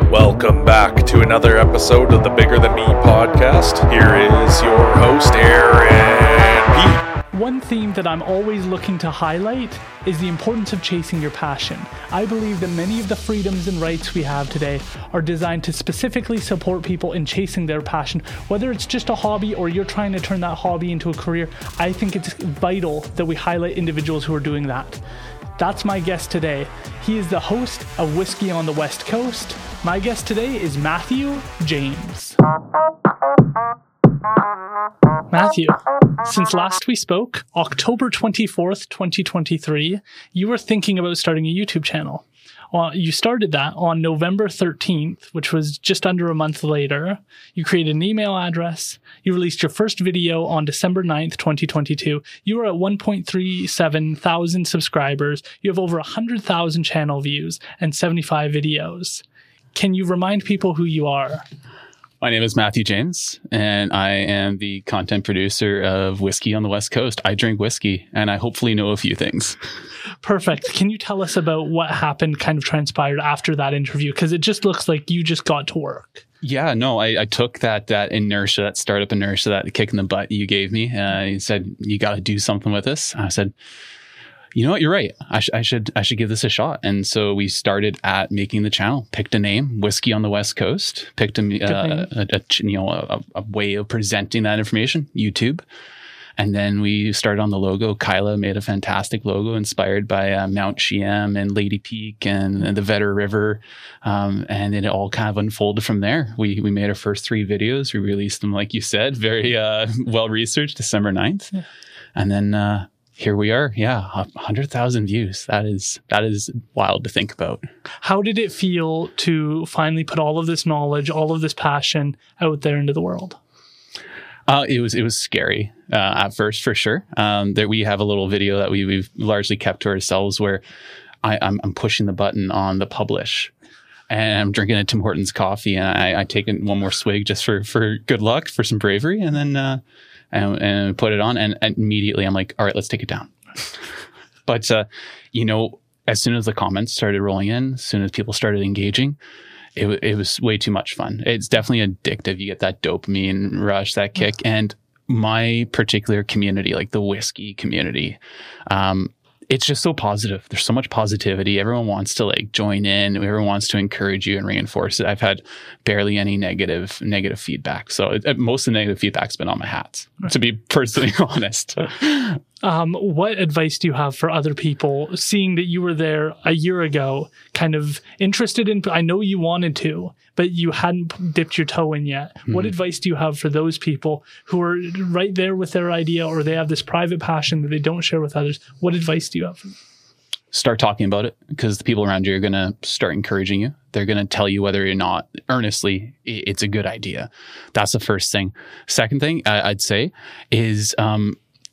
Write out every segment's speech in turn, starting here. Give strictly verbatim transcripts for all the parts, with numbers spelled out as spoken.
Welcome back to another episode of the Bigger Than Me podcast. Here is your host, Aaron P. One theme that I'm always looking to highlight is the importance of chasing your passion. I believe that many of the freedoms and rights we have today are designed to specifically support people in chasing their passion. Whether it's just a hobby or you're trying to turn that hobby into a career, I think it's vital that we highlight individuals who are doing that. That's my guest today. He is the host of Whiskey on the West Coast. My guest today is Matthew James. Matthew, since last we spoke, October twenty-fourth, twenty twenty-three, you were thinking about starting a YouTube channel. Uh, you started that on November thirteenth, which was just under a month later. You created an email address. You released your first video on December ninth, twenty twenty-two. You were at one point three seven thousand subscribers. You have over one hundred thousand channel views and seventy-five videos. Can you remind people who you are? My name is Matthew James, and I am the content producer of Whiskey on the West Coast. I drink whiskey, and I hopefully know a few things. Perfect. Can you tell us about what happened, kind of transpired after that interview? Because it just looks like you just got to work. Yeah, no, I, I took that that inertia, that startup inertia, that kick in the butt you gave me. Uh, you said, you got to do something with this. I said, you know what, you're right. I, sh- I should I should give this a shot. And so we started at making the channel, picked a name, Whiskey on the West Coast, picked a, uh, a, a you know a, a way of presenting that information, YouTube. And then we started on the logo. Kyla made a fantastic logo inspired by uh, Mount Chiem and Lady Peak and, and the Vedder River. Um, and then it all kind of unfolded from there. We we made our first three videos. We released them, like you said, very uh, well-researched, December ninth. Yeah. And then uh, here we are. Yeah, one hundred thousand views. That is that is wild to think about. How did it feel to finally put all of this knowledge, all of this passion out there into the world? Uh, it was it was scary uh, at first, for sure. Um, there we have a little video that we, we've largely kept to ourselves where I, I'm, I'm pushing the button on the publish, and I'm drinking a Tim Hortons coffee, and I, I take one more swig just for, for good luck, for some bravery, and then uh, and, and put it on, and, and immediately I'm like, all right, let's take it down. But uh, you know, as soon as the comments started rolling in, as soon as people started engaging, It, it was way too much fun. It's definitely addictive. You get that dopamine rush, that kick. And my particular community, like the whiskey community, um, it's just so positive. There's so much positivity. Everyone wants to like join in. Everyone wants to encourage you and reinforce it. I've had barely any negative negative feedback. So it, most of the negative feedback's been on my hats, to be personally honest. Um, what advice do you have for other people, seeing that you were there a year ago, kind of interested in, I know you wanted to, but you hadn't dipped your toe in yet. Mm-hmm. What advice do you have for those people who are right there with their idea, or they have this private passion that they don't share with others? What advice do you have for them? Start talking about it, because the people around you are going to start encouraging you. They're going to tell you whether or not earnestly it's a good idea. That's the first thing. Second thing I'd say is, um,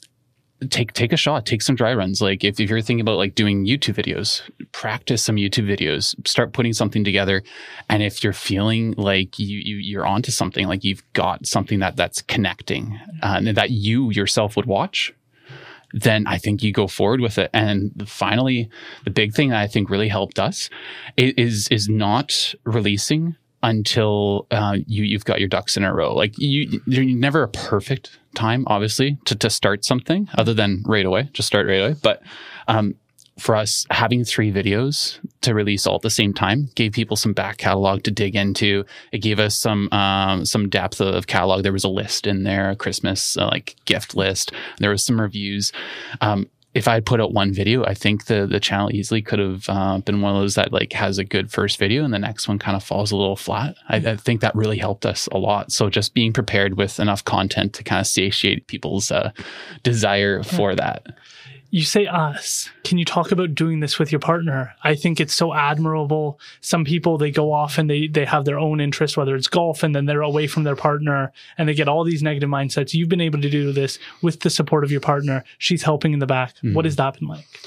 Take take a shot, take some dry runs. Like if, if you're thinking about like doing YouTube videos, practice some YouTube videos, start putting something together. And if you're feeling like you, you you're onto something, like you've got something that that's connecting uh, and that you yourself would watch, then I think you go forward with it. And finally, the big thing that I think really helped us is is not releasing until uh, you, you've got your ducks in a row. Like you, you're never a perfect time, obviously, to, to start something other than right away, just start right away. But um, for us, having three videos to release all at the same time gave people some back catalog to dig into. It gave us some um, some depth of catalog. There was a list in there, a Christmas uh, like gift list. There was some reviews. Um, If I had put out one video, I think the the channel easily could have uh, been one of those that like has a good first video and the next one kind of falls a little flat. I, I think that really helped us a lot. So just being prepared with enough content to kind of satiate people's uh, desire for that. You say us. Can you talk about doing this with your partner? I think it's so admirable. Some people, they go off and they they have their own interest, whether it's golf, and then they're away from their partner and they get all these negative mindsets. You've been able to do this with the support of your partner. She's helping in the back. Mm-hmm. What has that been like?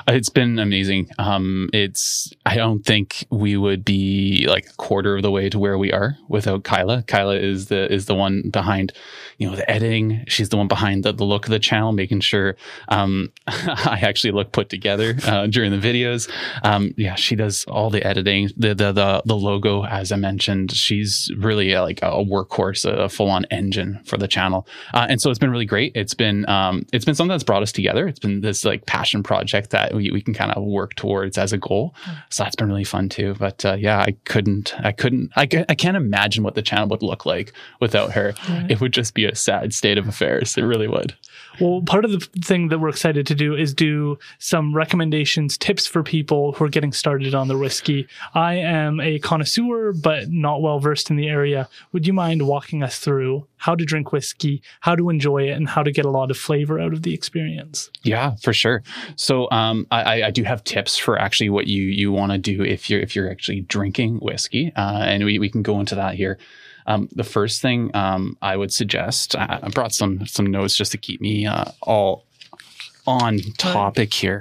It's been amazing. Um, it's, I don't think we would be like a quarter of the way to where we are without Kyla. Kyla is the, is the one behind, you know, the editing. She's the one behind the, the look of the channel, making sure, um, I actually look put together, uh, during the videos. Um, yeah, she does all the editing, the, the, the, the logo, as I mentioned. She's really uh, like a workhorse, a full on engine for the channel. Uh, and so it's been really great. It's been, um, it's been something that's brought us together. It's been this like passion project that we, we can kind of work towards as a goal. So that's been really fun too. But uh, yeah, I couldn't, I couldn't, I, I can't imagine what the channel would look like without her. Right. It would just be a sad state of affairs. It really would. Well, part of the thing that we're excited to do is do some recommendations, tips for people who are getting started on the whiskey. I am a connoisseur, but not well versed in the area. Would you mind walking us through how to drink whiskey, how to enjoy it, and how to get a lot of flavor out of the experience? Yeah, for sure. So um, I, I do have tips for actually what you you want to do if you're if you're actually drinking whiskey, uh, and we, we can go into that here. Um, the first thing um, I would suggest, I, I brought some some notes just to keep me uh, all on topic here.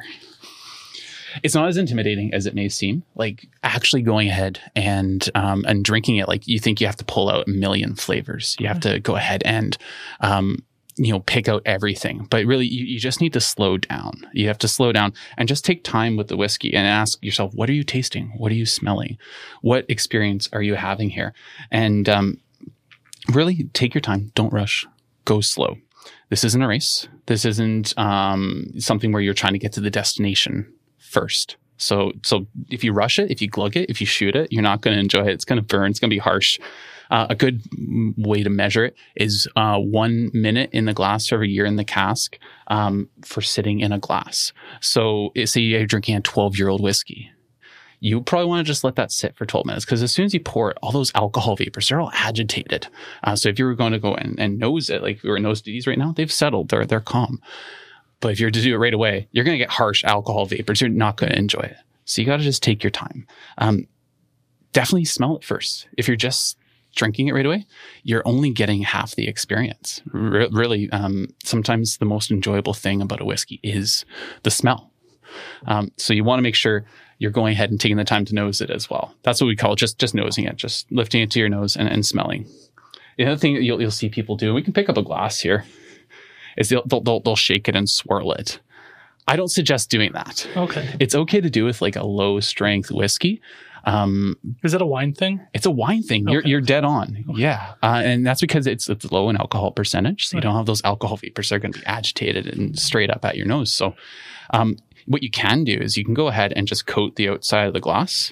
It's not as intimidating as it may seem. Like actually going ahead and um, and drinking it, like you think you have to pull out a million flavors. You have to go ahead and um, you know pick out everything. But really, you, you just need to slow down. You have to slow down and just take time with the whiskey and ask yourself, what are you tasting? What are you smelling? What experience are you having here? And um, really take your time. Don't rush. Go slow. This isn't a race. This isn't um, something where you're trying to get to the destination first. So, so if you rush it, if you glug it, if you shoot it, you're not going to enjoy it. It's going to burn. It's going to be harsh. Uh, a good way to measure it is uh, one minute in the glass for every year in the cask um, for sitting in a glass. So say you're drinking a twelve-year-old whiskey. You probably want to just let that sit for twelve minutes because as soon as you pour it, all those alcohol vapors, they're all agitated. Uh, so if you were going to go and, and nose it, like we're nose these right now, they've settled. They're, they're calm. But if you're to do it right away, you're going to get harsh alcohol vapors. You're not going to enjoy it. So you got to just take your time. Um, definitely smell it first. If you're just drinking it right away, you're only getting half the experience. R- really, um, sometimes the most enjoyable thing about a whiskey is the smell. Um, so you want to make sure you're going ahead and taking the time to nose it as well. That's what we call it, just just nosing it, just lifting it to your nose and, and smelling. The other thing that you'll, you'll see people do, we can pick up a glass here, is they'll, they'll, they'll shake it and swirl it. I don't suggest doing that. Okay. It's okay to do with like a low strength whiskey. Um, Is it a wine thing? It's a wine thing. Okay. You're you're dead on. Okay. Yeah. Uh, and that's because it's, it's low in alcohol percentage. So right. You don't have those alcohol vapors that are going to be agitated and straight up at your nose. So um, what you can do is you can go ahead and just coat the outside of the glass.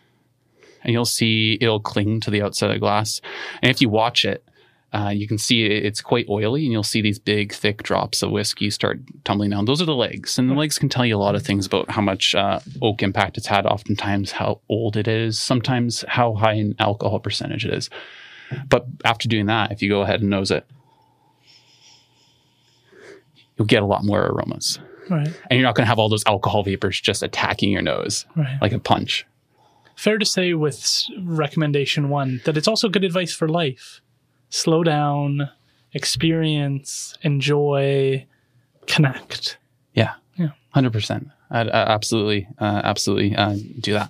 And you'll see it'll cling to the outside of the glass. And if you watch it, Uh, you can see it's quite oily and you'll see these big, thick drops of whiskey start tumbling down. Those are the legs. And the legs can tell you a lot of things about how much uh, oak impact it's had, oftentimes how old it is, sometimes how high in alcohol percentage it is. But after doing that, if you go ahead and nose it, you'll get a lot more aromas. Right. And you're not going to have all those alcohol vapors just attacking your nose right. like a punch. Fair to say with recommendation one that it's also good advice for life. Slow down, experience, enjoy, connect. Yeah, yeah, one hundred percent. I'd, I'd absolutely, uh, absolutely uh, do that.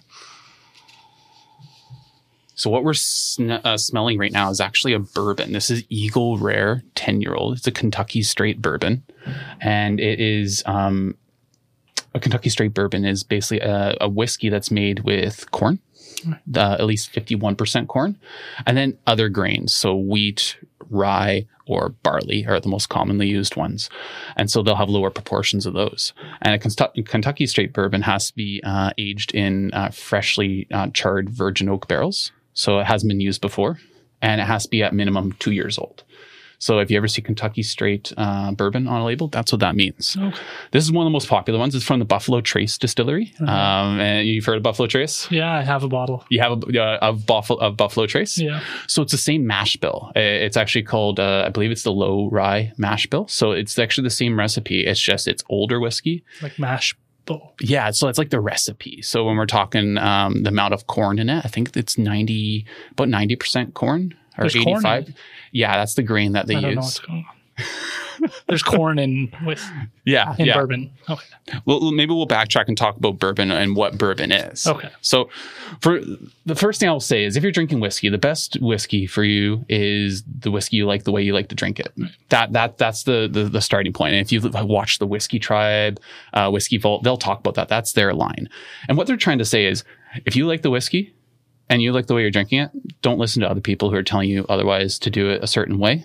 So what we're sn- uh, smelling right now is actually a bourbon. This is Eagle Rare ten-year-old. It's a Kentucky straight bourbon, and it is um, a Kentucky straight bourbon is basically a, a whiskey that's made with corn. Uh, at least fifty-one percent corn, and then other grains. So wheat, rye, or barley are the most commonly used ones. And so they'll have lower proportions of those. And a Kentucky, Kentucky straight bourbon has to be uh, aged in uh, freshly uh, charred virgin oak barrels. So it hasn't been used before. And it has to be at minimum two years old. So if you ever see Kentucky straight uh, bourbon on a label, that's what that means. Okay. This is one of the most popular ones. It's from the Buffalo Trace Distillery. Mm-hmm. Um, and you've heard of Buffalo Trace? Yeah, I have a bottle. You have a uh, of Buffalo of Buffalo Trace? Yeah. So it's the same mash bill. It's actually called, uh, I believe it's the low rye mash bill. So it's actually the same recipe. It's just it's older whiskey. Like mash bill. Yeah, so it's like the recipe. So when we're talking um, the amount of corn in it, I think it's ninety, about ninety percent corn. Or There's eighty-five. Corn yeah, that's the grain that they I don't use. know what's going on. There's corn in with Yeah, in yeah. bourbon. Okay. Well, maybe we'll backtrack and talk about bourbon and what bourbon is. Okay. So, for the first thing I'll say is, if you're drinking whiskey, the best whiskey for you is the whiskey you like the way you like to drink it. That that that's the the, the starting point. And if you watch the Whiskey Tribe, uh, Whiskey Vault, they'll talk about that. That's their line. And what they're trying to say is, if you like the whiskey and you like the way you're drinking it, don't listen to other people who are telling you otherwise to do it a certain way.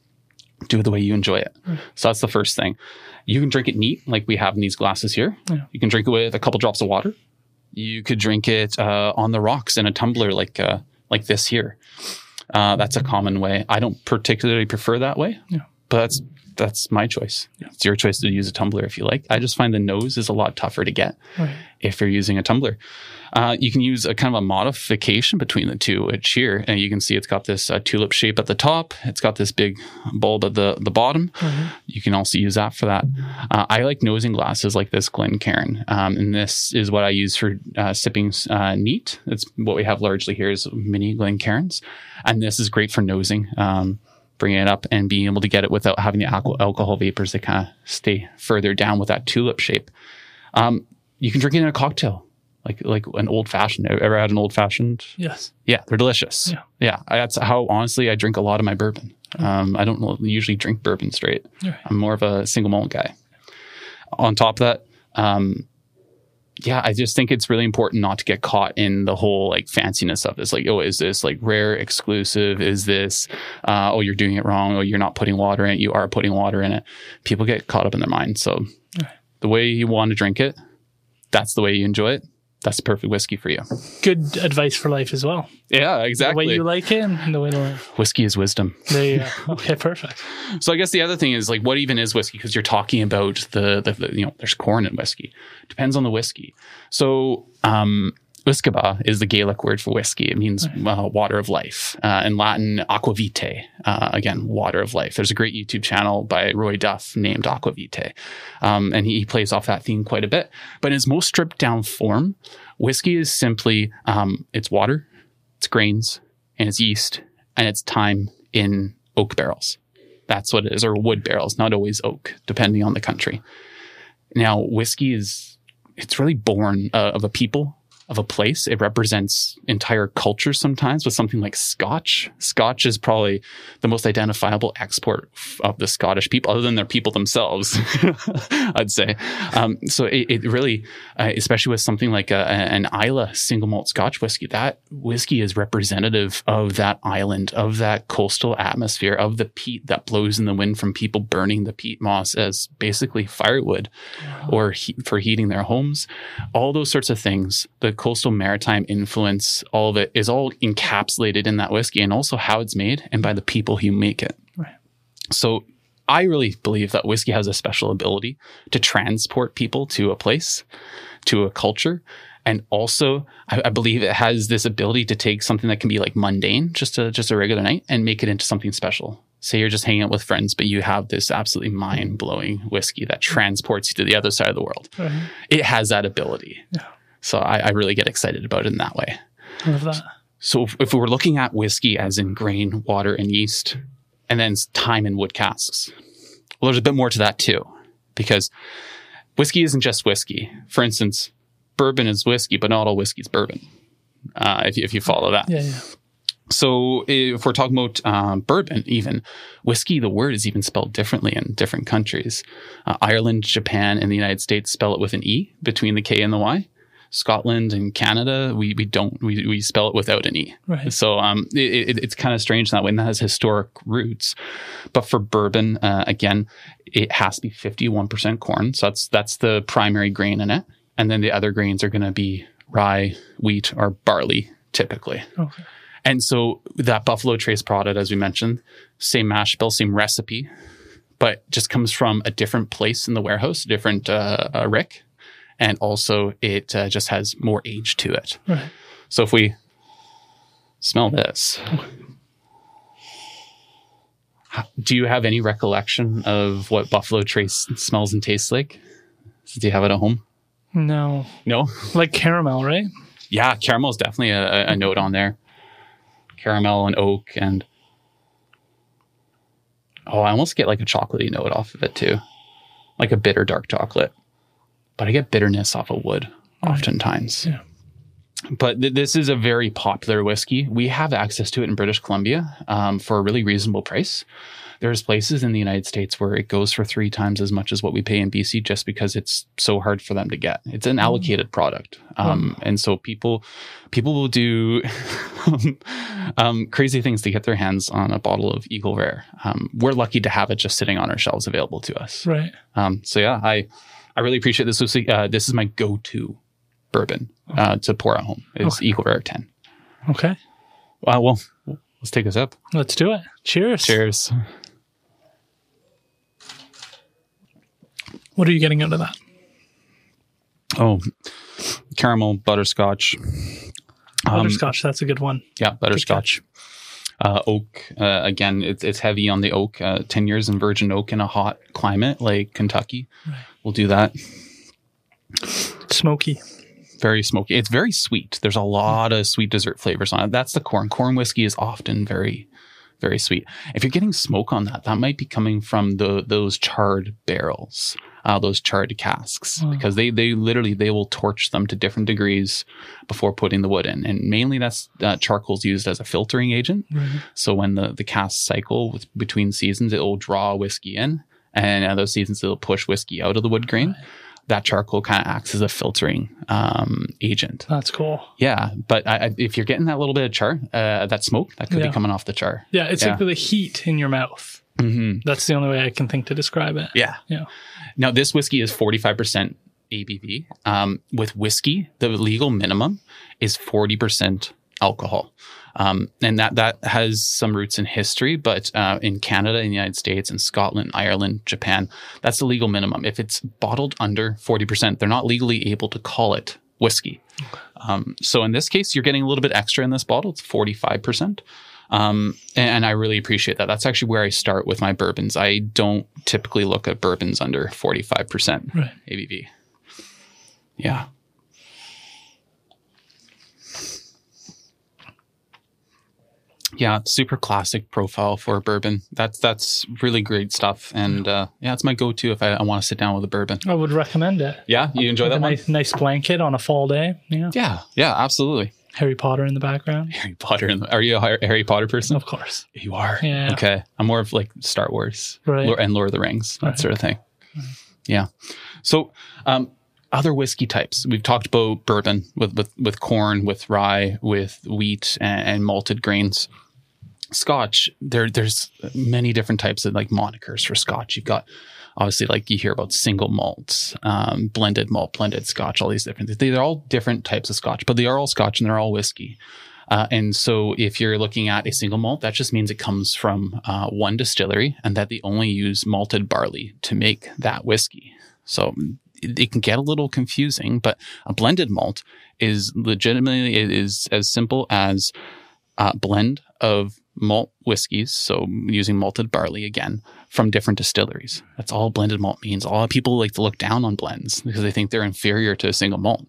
Do it the way you enjoy it. Mm. So that's the first thing. You can drink it neat, like we have in these glasses here. Yeah. You can drink it with a couple drops of water. You could drink it uh, on the rocks in a tumbler like uh, like this here. Uh, that's a common way. I don't particularly prefer that way, yeah. but that's that's my choice. Yeah. It's your choice to use a tumbler if you like. I just find the nose is a lot tougher to get right. if you're using a tumbler. Uh, you can use a kind of a modification between the two, which here, and you can see it's got this uh, tulip shape at the top. It's got this big bulb at the, the bottom. Mm-hmm. You can also use that for that. Uh, I like nosing glasses like this Glencairn. Um, and this is what I use for uh, sipping uh, neat. It's what we have largely here is mini Glencairns. And this is great for nosing. Um, bringing it up and being able to get it without having the alcohol, alcohol vapors that kind of stay further down with that tulip shape. Um, you can drink it in a cocktail, like like an old fashioned. Ever had an old fashioned? Yes. Yeah, they're delicious. Yeah, yeah. I, that's how honestly I drink a lot of my bourbon. Um, I don't usually drink bourbon straight. Right. I'm more of a single malt guy. On top of that, um, yeah, I just think it's really important not to get caught in the whole like fanciness of this. Like, oh, is this like rare exclusive? Is this, uh, oh, you're doing it wrong. Oh, you're not putting water in it. You are putting water in it. People get caught up in their mind. So right. the way you want to drink it, that's the way you enjoy it. That's the perfect whiskey for you. Good advice for life as well. Yeah, exactly. The way you like it and the way to live. Whiskey is wisdom. There you go. Okay, perfect. So I guess the other thing is like, what even is whiskey? Because you're talking about the, the, the, you know, there's corn in whiskey. Depends on the whiskey. So um, Whiskaba is the Gaelic word for whiskey. It means uh, water of life. Uh, in Latin, aquavitae. Uh, again, water of life. There's a great YouTube channel by Roy Duff named Aquavitae. Um, and he, he plays off that theme quite a bit. But in his most stripped down form, whiskey is simply, um, it's water, it's grains, and it's yeast, and it's time in oak barrels. That's what it is, or wood barrels, not always oak, depending on the country. Now, whiskey is, it's really born uh, of a people, of a place. It represents entire cultures sometimes with something like Scotch. Scotch is probably the most identifiable export of the Scottish people, other than their people themselves, I'd say. Um, so it, it really, uh, especially with something like a, an Islay single malt Scotch whiskey, that whiskey is representative of that island, of that coastal atmosphere, of the peat that blows in the wind from people burning the peat moss as basically firewood wow. or he, for heating their homes. All those sorts of things. The coastal maritime influence, all of it is all encapsulated in that whiskey, and also how it's made and by the people who make it. Right. So I really believe that whiskey has a special ability to transport people to a place, to a culture. And also I, I believe it has this ability to take something that can be like mundane, just a, just a regular night, and make it into something special. Say you're just hanging out with friends, but you have this absolutely mind-blowing whiskey that transports you to the other side of the world. Right. It has that ability. Yeah. So I, I really get excited about it in that way. I love that. So if, if we're looking at whiskey as in grain, water, and yeast, and then time in wood casks, well, there's a bit more to that too, because whiskey isn't just whiskey. For instance, bourbon is whiskey, but not all whiskey is bourbon, uh, if, you, if you follow that. Yeah, yeah. So if we're talking about um, bourbon, even whiskey, the word is even spelled differently in different countries. Uh, Ireland, Japan, and the United States spell it with an E between the K and the Y. Scotland and Canada, we we don't we we spell it without an E. Right. So um, it, it, it's kind of strange that way, and that has historic roots. But for bourbon, uh, again, it has to be fifty-one percent corn. So that's that's the primary grain in it, and then the other grains are going to be rye, wheat, or barley, typically. Okay. And so that Buffalo Trace product, as we mentioned, same mash bill, same recipe, but just comes from a different place in the warehouse, a different uh, uh, rick. And also it uh, just has more age to it. Right. So if we smell this, do you have any recollection of what Buffalo Trace smells and tastes like? Do you have it at home? No. No? Like caramel, right? Yeah, caramel is definitely a, a note on there. Caramel and oak and... Oh, I almost get like a chocolatey note off of it too. Like a bitter dark chocolate. But I get bitterness off of wood oftentimes. Yeah. But th- this is a very popular whiskey. We have access to it in British Columbia um, for a really reasonable price. There's places in the United States where it goes for three times as much as what we pay in B C just because it's so hard for them to get. It's an allocated product. Um, and so people people will do um, crazy things to get their hands on a bottle of Eagle Rare. Um, we're lucky to have it just sitting on our shelves available to us. Right. Um, so yeah, I, I really appreciate this. Uh, this is my go-to bourbon uh, to pour at home. It's Okay. Eagle Rare ten. Okay. Uh, well, let's take a sip. Let's do it. Cheers. Cheers. What are you getting out of that? Oh, caramel, butterscotch. Um, Butterscotch. That's a good one. Yeah, butterscotch. Uh, oak. Uh, again, it's it's heavy on the oak. Uh, Ten years in virgin oak in a hot climate like Kentucky. Right. We'll do that. Smoky. Very smoky. It's very sweet. There's a lot of sweet dessert flavors on it. That's the corn. Corn whiskey is often very, very sweet. If you're getting smoke on that, that might be coming from the those charred barrels, uh, those charred casks, Wow. because they they literally they will torch them to different degrees before putting the wood in, and mainly that's uh, charcoal's used as a filtering agent. Right. So when the the cask cycle with, between seasons, it will draw whiskey in, and in those seasons it'll push whiskey out of the wood grain. Right. That charcoal kind of acts as a filtering um, agent. That's cool. Yeah, but I, I, if you're getting that little bit of char, uh, that smoke, that could Yeah. be coming off the char. Yeah, it's Yeah. like the heat in your mouth. Mm-hmm. That's the only way I can think to describe it. Yeah. Yeah. Now, this whiskey is forty-five percent A B V. Um, with whiskey, the legal minimum is forty percent alcohol. Um, and that, that has some roots in history, but uh, in Canada, in the United States, in Scotland, Ireland, Japan, that's the legal minimum. If it's bottled under forty percent, they're not legally able to call it whiskey. Um, so in this case, you're getting a little bit extra in this bottle. It's forty-five percent. Um, and, and I really appreciate that. That's actually where I start with my bourbons. I don't typically look at bourbons under forty-five percent Right. A B V. Yeah. Yeah, super classic profile for a bourbon. That's that's really great stuff. And uh, yeah, it's my go-to if I, I want to sit down with a bourbon. I would recommend it. Yeah, you enjoy With that a one? nice, nice blanket on a fall day. Yeah. Yeah, yeah, absolutely. Harry Potter in the background. Harry Potter. And are you a Har- Harry Potter person? Of course. You are? Yeah. Okay. I'm more of like Star Wars Right. Lord- and Lord of the Rings, that Right. sort of thing. Yeah. So um, other whiskey types. We've talked about bourbon with, with, with corn, with rye, with wheat and, and malted grains. Scotch, there there's many different types of like monikers for Scotch. You've got obviously like you hear about single malts, um, blended malt, blended Scotch, all these different things. They're all different types of Scotch, but they are all Scotch and they're all whiskey. Uh, and so if you're looking at a single malt, that just means it comes from uh, one distillery and that they only use malted barley to make that whiskey. So it, it can get a little confusing, but a blended malt is legitimately, it is as simple as a blend of malt whiskeys, so using malted barley again, from different distilleries. That's all blended malt means. A lot of people like to look down on blends because they think they're inferior to a single malt.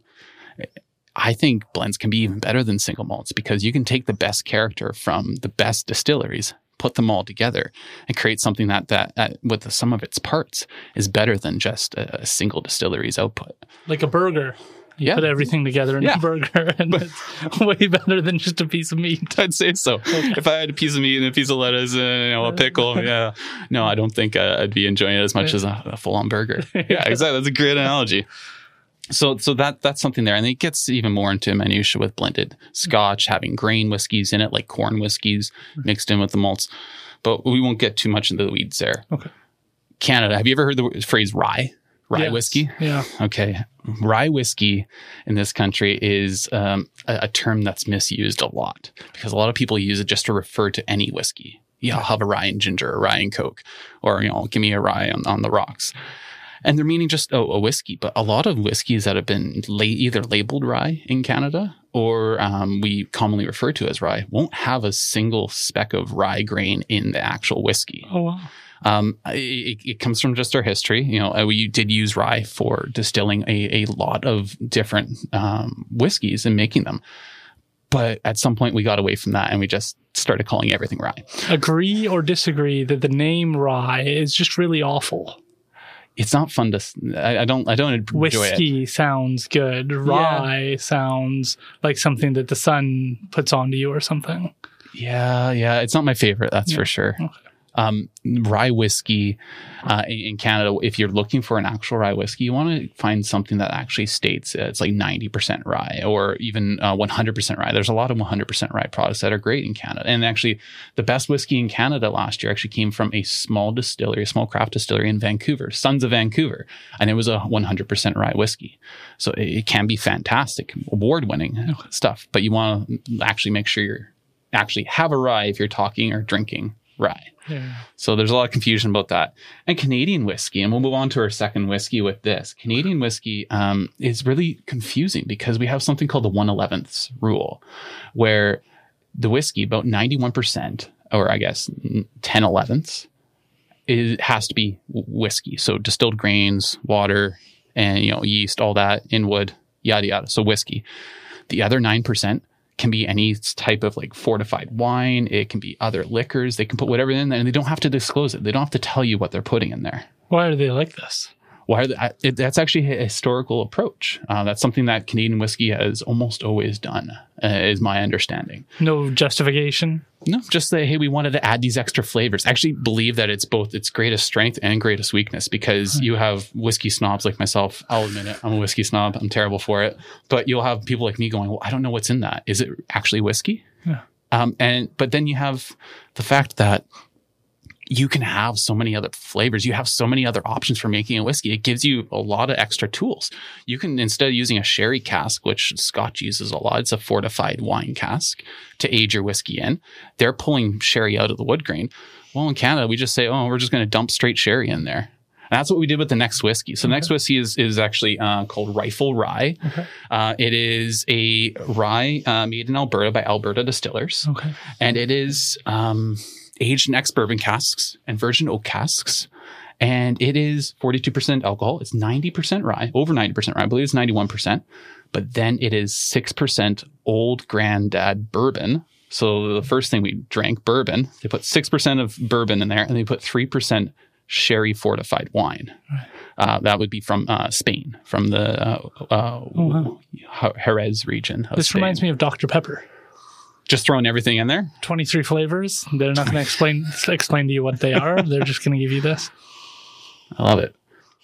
I think blends can be even better than single malts because you can take the best character from the best distilleries, put them all together, and create something that, that uh, with the sum of its parts is better than just a, a single distillery's output. Like a burger. You Yeah. put everything together in Yeah. a burger and it's way better than just a piece of meat. I'd say so. If I had a piece of meat and a piece of lettuce and you know, a pickle, yeah. No, I don't think uh, I'd be enjoying it as much as a, a full-on burger. Yeah, exactly. That's a great analogy. So, so that that's something there, and it gets even more into minutia with blended Scotch, having grain whiskeys in it, like corn whiskeys mixed in with the malts. But we won't get too much into the weeds there. Okay. Canada. Have you ever heard the phrase rye? Rye Yes. whiskey? Yeah. Okay. Rye whiskey in this country is um, a, a term that's misused a lot because a lot of people use it just to refer to any whiskey. Yeah, I'll have a rye and ginger, a rye and Coke, or, you know, give me a rye on, on the rocks. And they're meaning just oh, a whiskey. But a lot of whiskeys that have been la- either labeled rye in Canada or um, we commonly refer to as rye won't have a single speck of rye grain in the actual whiskey. Oh, wow. Um, it, it comes from just our history. You know, we did use rye for distilling a, a lot of different um, whiskeys and making them. But at some point we got away from that and we just started calling everything rye. Agree or disagree that the name rye is just really awful? It's not fun to, I, I don't, I don't enjoy Whiskey it. sounds good. Rye yeah. sounds like something that the sun puts onto you or something. Yeah. Yeah. It's not my favorite. That's yeah. for sure. Okay. Um, rye whiskey uh, in, in Canada, if you're looking for an actual rye whiskey, you want to find something that actually states it's like ninety percent rye or even uh, one hundred percent rye. There's a lot of one hundred percent rye products that are great in Canada. And actually, the best whiskey in Canada last year actually came from a small distillery, a small craft distillery in Vancouver, Sons of Vancouver. And it was a one hundred percent rye whiskey. So it, it can be fantastic, award-winning stuff. But you want to actually make sure you actually have a rye if you're talking or drinking rye. Yeah. So there's a lot of confusion about that. And Canadian whiskey, and we'll move on to our second whiskey with this. Canadian whiskey um, is really confusing because we have something called the one elevenths rule, where the whiskey, about ninety-one percent, or I guess ten elevenths, it has to be whiskey. So distilled grains, water, and you know yeast, all that in wood, yada yada. So whiskey. The other nine percent can be any type of like fortified wine. It can be other liquors. They can put whatever in there and they don't have to disclose it. They don't have to tell you what they're putting in there. Why are they like this? Why are they, it, that's actually a historical approach. Uh, that's something that Canadian whiskey has almost always done, uh, is my understanding. No justification? No, just say, hey, we wanted to add these extra flavors. I actually believe that it's both its greatest strength and greatest weakness because you have whiskey snobs like myself. I'll admit it. I'm a whiskey snob. I'm terrible for it. But you'll have people like me going, well, I don't know what's in that. Is it actually whiskey? Yeah. Um, and but then you have the fact that you can have so many other flavors. You have so many other options for making a whiskey. It gives you a lot of extra tools. You can, instead of using a sherry cask, which Scotch uses a lot, it's a fortified wine cask to age your whiskey in. They're pulling sherry out of the wood grain. Well, in Canada, we just say, oh, we're just going to dump straight sherry in there. And that's what we did with the next whiskey. So the okay. next whiskey is is actually uh, called Rifle Rye. Okay. Uh, it is a rye uh, made in Alberta by Alberta Distillers. Okay. And it is... Um, aged in ex-bourbon casks and virgin oak casks. And it is forty-two percent alcohol. It's ninety percent rye, over ninety percent rye. I believe it's ninety-one percent. But then it is six percent old granddad bourbon. So the first thing we drank, bourbon, they put six percent of bourbon in there and they put three percent sherry fortified wine. Right. Uh, that would be from uh, Spain, from the uh, uh, oh, wow. Jerez region. This Spain. Reminds me of Doctor Pepper. Just throwing everything in there? twenty-three flavors. They're not going to explain explain to you what they are. They're just going to give you this. I love it.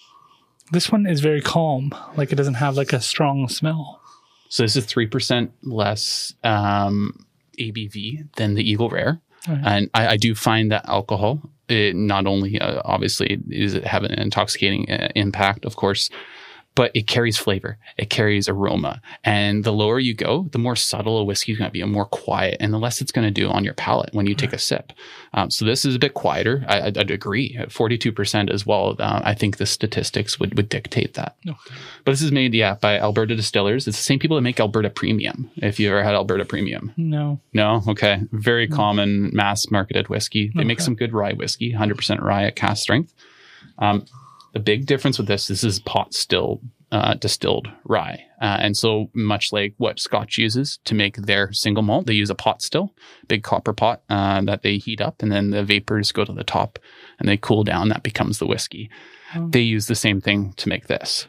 This one is very calm. Like it doesn't have like a strong smell. So this is three percent less um, A B V than the Eagle Rare. Right. And I, I do find that alcohol, it not only uh, obviously is it have an intoxicating uh, impact, of course, but it carries flavor. It carries aroma. And the lower you go, the more subtle a whiskey is going to be and more quiet and the less it's going to do on your palate when you take a sip. Um, so this is a bit quieter. I, I'd agree. At forty-two percent as well. Uh, I think the statistics would, would dictate that. Okay. But this is made, yeah, by Alberta Distillers. It's the same people that make Alberta Premium. If you ever had Alberta Premium. No. No? Okay. Very no. common mass marketed whiskey. They okay. make some good rye whiskey, one hundred percent rye at cask strength. Um, The big difference with this, this is pot still uh, distilled rye. Uh, and so much like what Scotch uses to make their single malt, they use a pot still, big copper pot uh, that they heat up and then the vapors go to the top and they cool down. That becomes the whiskey. Oh. They use the same thing to make this.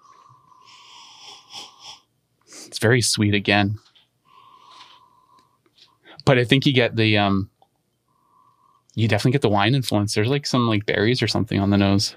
It's very sweet again. But I think you get the, um, you definitely get the wine influence. There's like some like berries or something on the nose.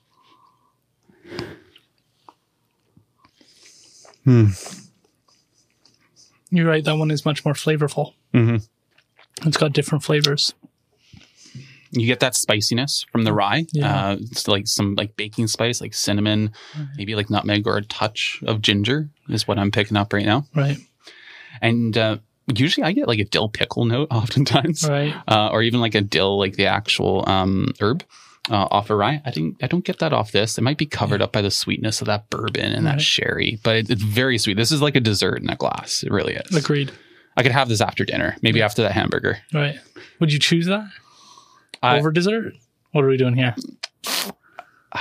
Hmm. You're right. That one is much more flavorful. Mm-hmm. It's got different flavors. You get that spiciness from the rye. Yeah. Uh, it's like some like baking spice, like cinnamon, right. maybe like nutmeg or a touch of ginger is what I'm picking up right now. Right. And uh, usually I get like a dill pickle note oftentimes. Right. Uh, or even like a dill, like the actual um, herb. Uh, off a rye. I didn't. I don't get that off this. It might be covered yeah. up by the sweetness of that bourbon and right. that sherry, but it, it's very sweet. This is like a dessert in a glass. It really is. Agreed. I could have this after dinner, maybe after that hamburger. Right. Would you choose that I, over dessert? What are we doing here?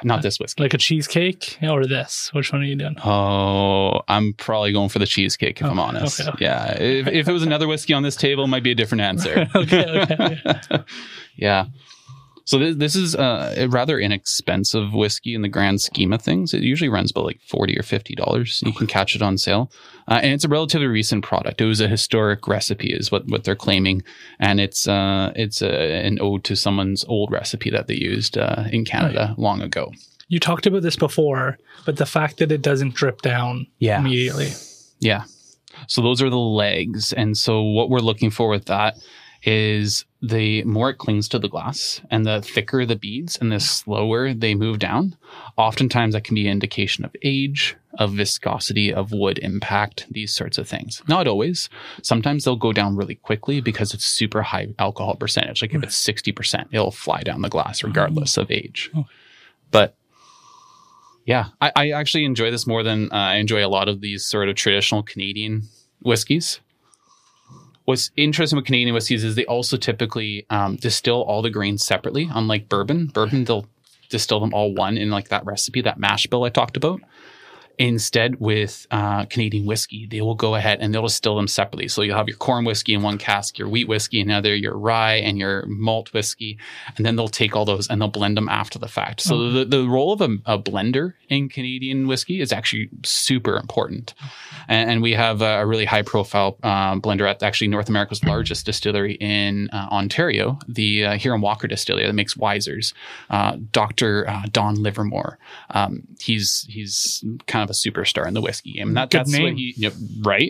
not this whiskey. Like a cheesecake or this? Which one are you doing? Oh, I'm probably going for the cheesecake if Oh, I'm honest. okay, okay. Yeah. If, if it was another whiskey on this table, it might be a different answer. okay, okay. okay. Yeah. So this, this is uh, a rather inexpensive whiskey in the grand scheme of things. It usually runs about like forty dollars or fifty dollars. You can catch it on sale. Uh, and it's a relatively recent product. It was a historic recipe is what, what they're claiming. And it's uh, it's a, an ode to someone's old recipe that they used uh, in Canada right. long ago. You talked about this before, but the fact that it doesn't drip down yeah. immediately. Yeah. So those are the legs. And so what we're looking for with that is the more it clings to the glass and the thicker the beads and the slower they move down. Oftentimes that can be an indication of age, of viscosity, of wood impact, these sorts of things. Not always. Sometimes they'll go down really quickly because it's super high alcohol percentage. Like if it's sixty percent, it'll fly down the glass regardless of age. But yeah, I, I actually enjoy this more than uh, I enjoy a lot of these sort of traditional Canadian whiskeys. What's interesting with Canadian whiskeys is they also typically um, distill all the grains separately. Unlike bourbon, bourbon, they'll distill them all one in like that recipe, that mash bill I talked about. Instead, with uh, Canadian whiskey, they will go ahead and they'll distill them separately. So you'll have your corn whiskey in one cask, your wheat whiskey in another, your rye and your malt whiskey. And then they'll take all those and they'll blend them after the fact. So mm-hmm. the, the role of a, a blender in Canadian whiskey is actually super important. And, and we have a, a really high profile uh, blender at actually North America's largest distillery in uh, Ontario, the uh, Huron Walker distillery that makes Wisers, uh, Doctor Uh, Don Livermore. Um, he's, he's kind of a superstar in the whiskey game. And that, that's name. what he, you know, right?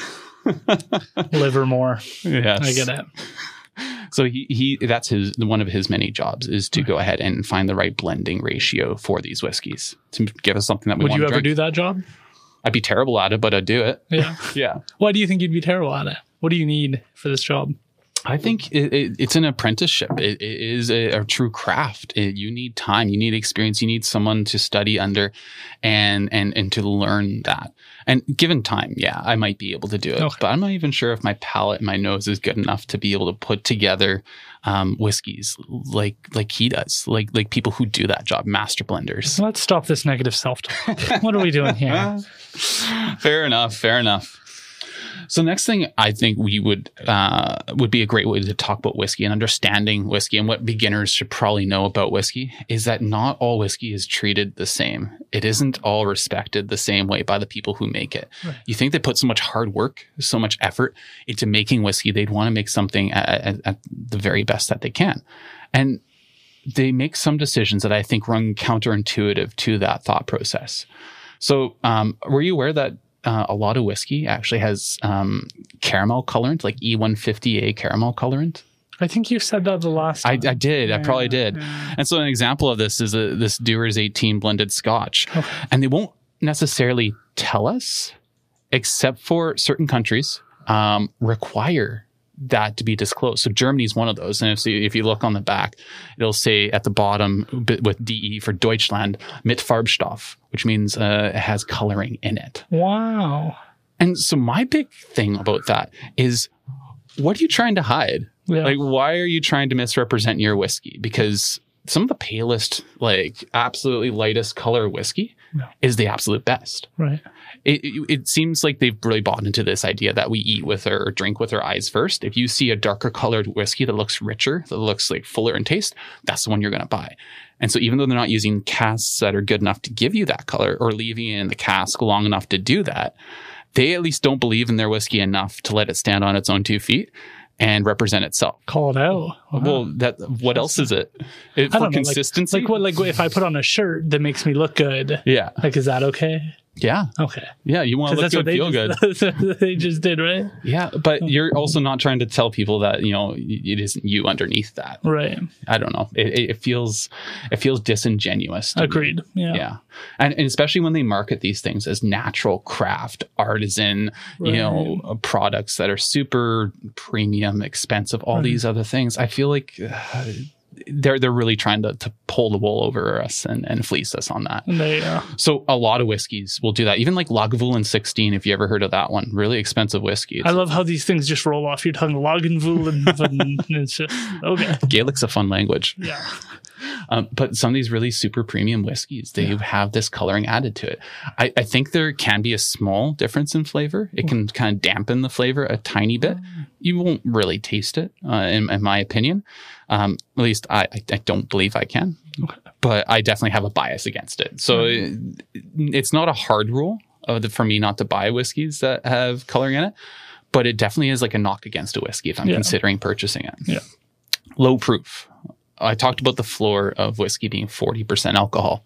Livermore. Yes. I get it. So he, he, that's his, one of his many jobs is to go ahead and find the right blending ratio for these whiskeys to give us something that we Would want you to ever drink. do that job? I'd be terrible at it, but I'd do it. Yeah. Yeah. Why do you think you'd be terrible at it? What do you need for this job? I think it, it, it's an apprenticeship. It, it is a, a true craft. It, you need time. You need experience. You need someone to study under and, and, and to learn that. And given time, yeah, I might be able to do it. Okay. But I'm not even sure if my palate and my nose is good enough to be able to put together um, whiskeys like like he does, like like people who do that job, master blenders. Let's stop this negative self-talk. What are we doing here? Fair enough. Fair enough. So next thing I think we would uh, would be a great way to talk about whiskey and understanding whiskey and what beginners should probably know about whiskey is that not all whiskey is treated the same. It isn't all respected the same way by the people who make it. Right. You think they put so much hard work, so much effort into making whiskey, they'd want to make something at, at, at the very best that they can. And they make some decisions that I think run counterintuitive to that thought process. So um, were you aware that Uh, a lot of whiskey actually has um, caramel colorant, like E one fifty A caramel colorant? I think you said that the last I, time. I did. Yeah, I probably did. yeah. And so an example of this is a, this Dewar's eighteen blended Scotch. Okay. And they won't necessarily tell us, except for certain countries um, require that to be disclosed. So Germany is one of those. And if, so if you look on the back, it'll say at the bottom with D E for Deutschland, mit Farbstoff, which means uh, it has coloring in it. Wow. And so my big thing about that is, what are you trying to hide? Yeah. Like, why are you trying to misrepresent your whiskey? Because some of the palest, like absolutely lightest color whiskey yeah. is the absolute best. Right. It, it, it seems like they've really bought into this idea that we eat with our, or drink with our eyes first. If you see a darker colored whiskey that looks richer, that looks like fuller in taste, that's the one you're going to buy. And so even though they're not using casks that are good enough to give you that color or leaving it in the cask long enough to do that, they at least don't believe in their whiskey enough to let it stand on its own two feet and represent itself. Call it out. Wow. Well, that what else is it? it I for don't know, consistency? Like, like what? Like if I put on a shirt that makes me look good. Yeah. Like, is that okay? Yeah. Okay. Yeah, you want to look good, feel good. That's what they just did, right? Yeah, but you're also not trying to tell people that, you know, it isn't you underneath that. Right. I don't know. It, it feels it feels disingenuous. To Agreed. Me. Yeah. Yeah. And, and especially when they market these things as natural craft, artisan, right. you know, products that are super premium, expensive, all right. these other things. I feel like uh, they're they're really trying to, to pull the wool over us and, and fleece us on that. They, uh, so a lot of whiskeys will do that. Even like Lagavulin sixteen, if you ever heard of that one, really expensive whiskey. It's, I love how these things just roll off your tongue. Lagavulin, and it's just okay. Gaelic's a fun language. Yeah. Um, but some of these really super premium whiskeys, they yeah. have this coloring added to it. I, I think there can be a small difference in flavor. It can kind of dampen the flavor a tiny bit. You won't really taste it, uh, in, in my opinion. Um, at least I, I, I don't believe I can. Okay. But I definitely have a bias against it. So mm-hmm. it, it's not a hard rule uh, for me not to buy whiskeys that have coloring in it. But it definitely is like a knock against a whiskey if I'm yeah. considering purchasing it. Yeah. Low proof. I talked about the floor of whiskey being forty percent alcohol.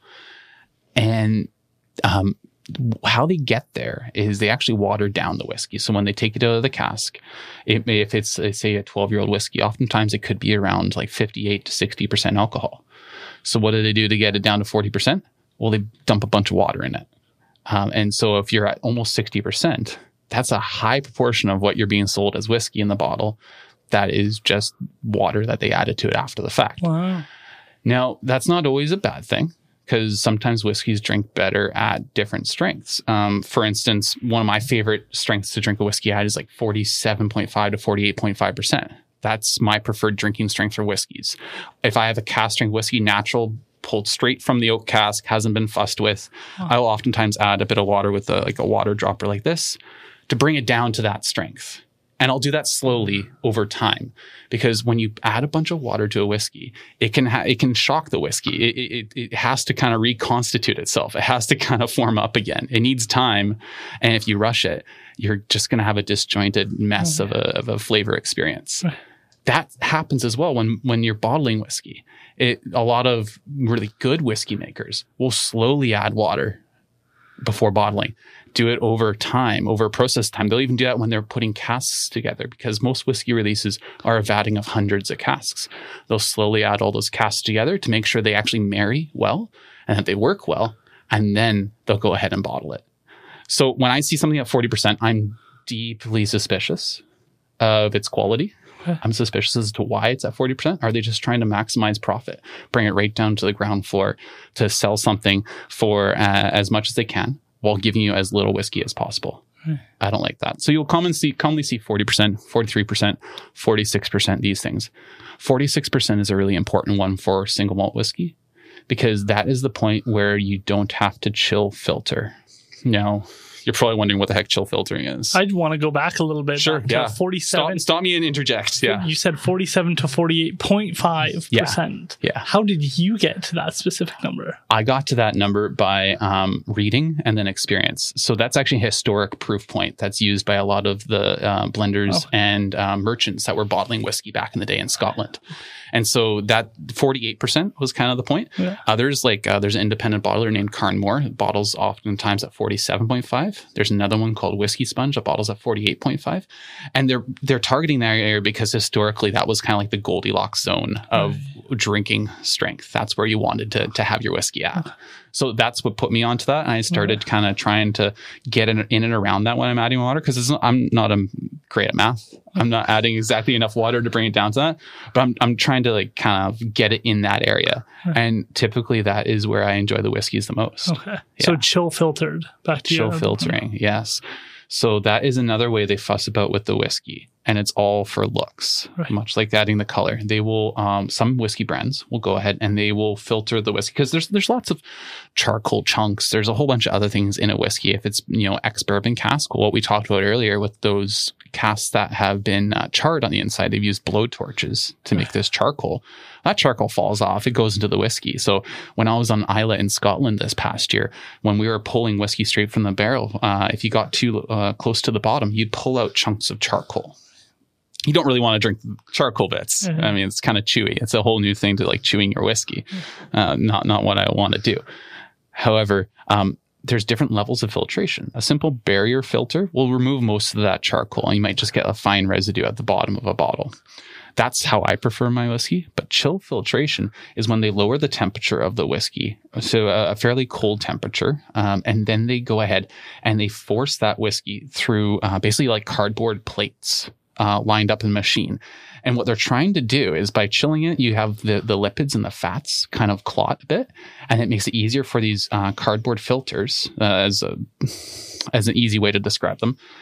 And um, how they get there is they actually water down the whiskey. So when they take it out of the cask, it may, if it's, say, a twelve-year-old whiskey, oftentimes it could be around like fifty-eight to sixty percent alcohol. So what do they do to get it down to forty percent? Well, they dump a bunch of water in it. Um, and so if you're at almost sixty percent, that's a high proportion of what you're being sold as whiskey in the bottle. That is just water that they added to it after the fact. Wow. Now, that's not always a bad thing because sometimes whiskeys drink better at different strengths. Um, for instance, one of my favorite strengths to drink a whiskey at is like forty-seven point five to forty-eight point five percent. That's my preferred drinking strength for whiskeys. If I have a cask strength whiskey, natural, pulled straight from the oak cask, hasn't been fussed with, oh. I will oftentimes add a bit of water with a, like a water dropper like this to bring it down to that strength. And I'll do that slowly over time because when you add a bunch of water to a whiskey, it can ha- it can shock the whiskey. It, it, it has to kind of reconstitute itself. It has to kind of form up again. It needs time. And if you rush it, you're just going to have a disjointed mess oh, yeah. of, a, of a flavor experience. That happens as well when, when you're bottling whiskey. It, a lot of really good whiskey makers will slowly add water before bottling. Do it over time, over process time. They'll even do that when they're putting casks together because most whiskey releases are a vatting of hundreds of casks. They'll slowly add all those casks together to make sure they actually marry well and that they work well, and then they'll go ahead and bottle it. So when I see something at forty percent, I'm deeply suspicious of its quality. I'm suspicious as to why it's at forty percent. Are they just trying to maximize profit, bring it right down to the ground floor to sell something for uh, as much as they can while giving you as little whiskey as possible? I don't like that. So you'll commonly see, commonly see forty percent, forty-three percent, forty-six percent, these things. forty-six percent is a really important one for single malt whiskey because that is the point where you don't have to chill filter. Now, you're probably wondering what the heck chill filtering is. I'd want to go back a little bit. Sure, back to yeah. forty-seven. Stop, stop me and interject. Yeah. You said forty-seven to forty-eight point five percent. Yeah. yeah. How did you get to that specific number? I got to that number by um, reading and then experience. So that's actually a historic proof point that's used by a lot of the uh, blenders oh. and uh, merchants that were bottling whiskey back in the day in Scotland. And so that forty-eight percent was kind of the point. Yeah. Others, like uh, there's an independent bottler named Carnmore, bottles oftentimes at forty-seven point five. There's another one called Whiskey Sponge, that bottles at forty-eight point five. And they're they're targeting that area because historically that was kind of like the Goldilocks zone of right. drinking strength. That's where you wanted to, to have your whiskey at. Okay. So that's what put me onto that. And I started yeah. kind of trying to get in, in and around that when I'm adding water because I'm not a great at math. I'm not adding exactly enough water to bring it down to that, but I'm I'm trying to like kind of get it in that area. Right. And typically that is where I enjoy the whiskeys the most. Okay. Yeah. So chill filtered back to chill filtering. Yes. So that is another way they fuss about with the whiskey, and it's all for looks, right. much like adding the color. They will, um, some whiskey brands will go ahead and they will filter the whiskey because there's there's lots of charcoal chunks. There's a whole bunch of other things in a whiskey. If it's, you know, ex-bourbon cask, what we talked about earlier with those casks that have been uh, charred on the inside, they've used blow torches to make this charcoal. That charcoal falls off. It goes into the whiskey. So when I was on Islay in Scotland this past year, when we were pulling whiskey straight from the barrel, uh, if you got too uh, close to the bottom, you'd pull out chunks of charcoal. You don't really want to drink charcoal bits. Mm-hmm. I mean, it's kind of chewy. It's a whole new thing to like chewing your whiskey. Uh, not, not what I want to do. However, um, there's different levels of filtration. A simple barrier filter will remove most of that charcoal, and you might just get a fine residue at the bottom of a bottle. That's how I prefer my whiskey. But chill filtration is when they lower the temperature of the whiskey, so a, a fairly cold temperature, um, and then they go ahead and they force that whiskey through uh, basically like cardboard plates uh, lined up in the machine. And what they're trying to do is by chilling it, you have the, the lipids and the fats kind of clot a bit, and it makes it easier for these uh, cardboard filters, uh, as a, as an easy way to describe them,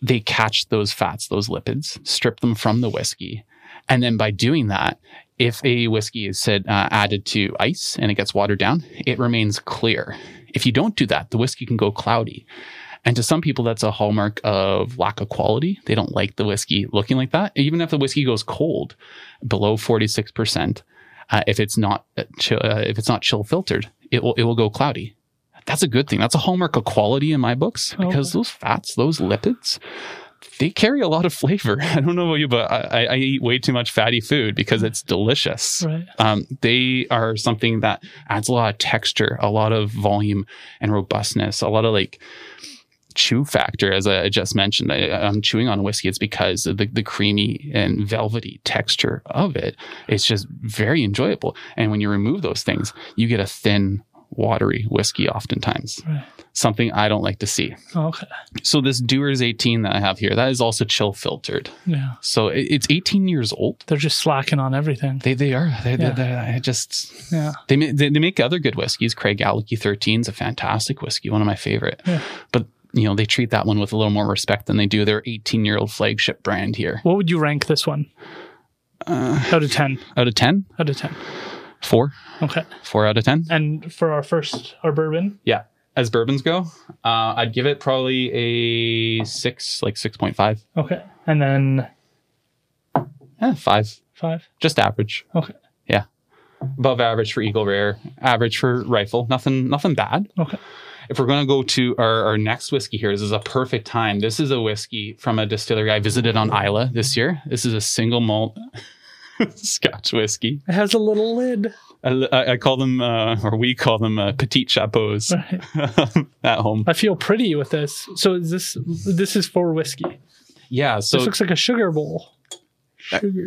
they catch those fats, those lipids, strip them from the whiskey. And then by doing that, if a whiskey is said uh, added to ice and it gets watered down, it remains clear. If you don't do that, the whiskey can go cloudy. And to some people, that's a hallmark of lack of quality. They don't like the whiskey looking like that. Even if the whiskey goes cold, below forty-six percent, uh, if it's not uh, chill, uh, if it's not chill filtered, it will it will go cloudy. That's a good thing. That's a hallmark of quality in my books, because okay. those fats, those lipids, they carry a lot of flavor. I don't know about you, but I, I eat way too much fatty food because it's delicious. Right. Um, they are something that adds a lot of texture, a lot of volume and robustness, a lot of like chew factor, as I just mentioned. I, I'm chewing on whiskey. It's because of the, the creamy and velvety texture of it. It's just very enjoyable. And when you remove those things, you get a thin, watery whiskey oftentimes. Right. Something I don't like to see. Okay. So this Dewar's eighteen that I have here, that is also chill filtered. Yeah. So it, it's eighteen years old. They're just slacking on everything. They they are. They, yeah. they, they, they just, yeah. They, they, they make other good whiskeys. Craig Alecky thirteen is a fantastic whiskey, one of my favorite. Yeah. But you know, they treat that one with a little more respect than they do their eighteen-year-old flagship brand here. What would you rank this one? Uh, out of ten. Out of ten? Out of ten. Four. Okay. Four out of ten. And for our first, our bourbon? Yeah. As bourbons go, uh, I'd give it probably a six, like six point five. Okay. And then? Yeah, five. Five? Just average. Okay. Yeah. Above average for Eagle Rare. Average for Rifle. Nothing, nothing bad. Okay. If we're going to go to our, our next whiskey here, this is a perfect time. This is a whiskey from a distillery I visited on Islay this year. This is a single malt Scotch whiskey. It has a little lid. I, I call them, uh, or we call them, uh, petite chapeaux right. at home. I feel pretty with this. So is this this is for whiskey? Yeah. So this looks like a sugar bowl. Sugar.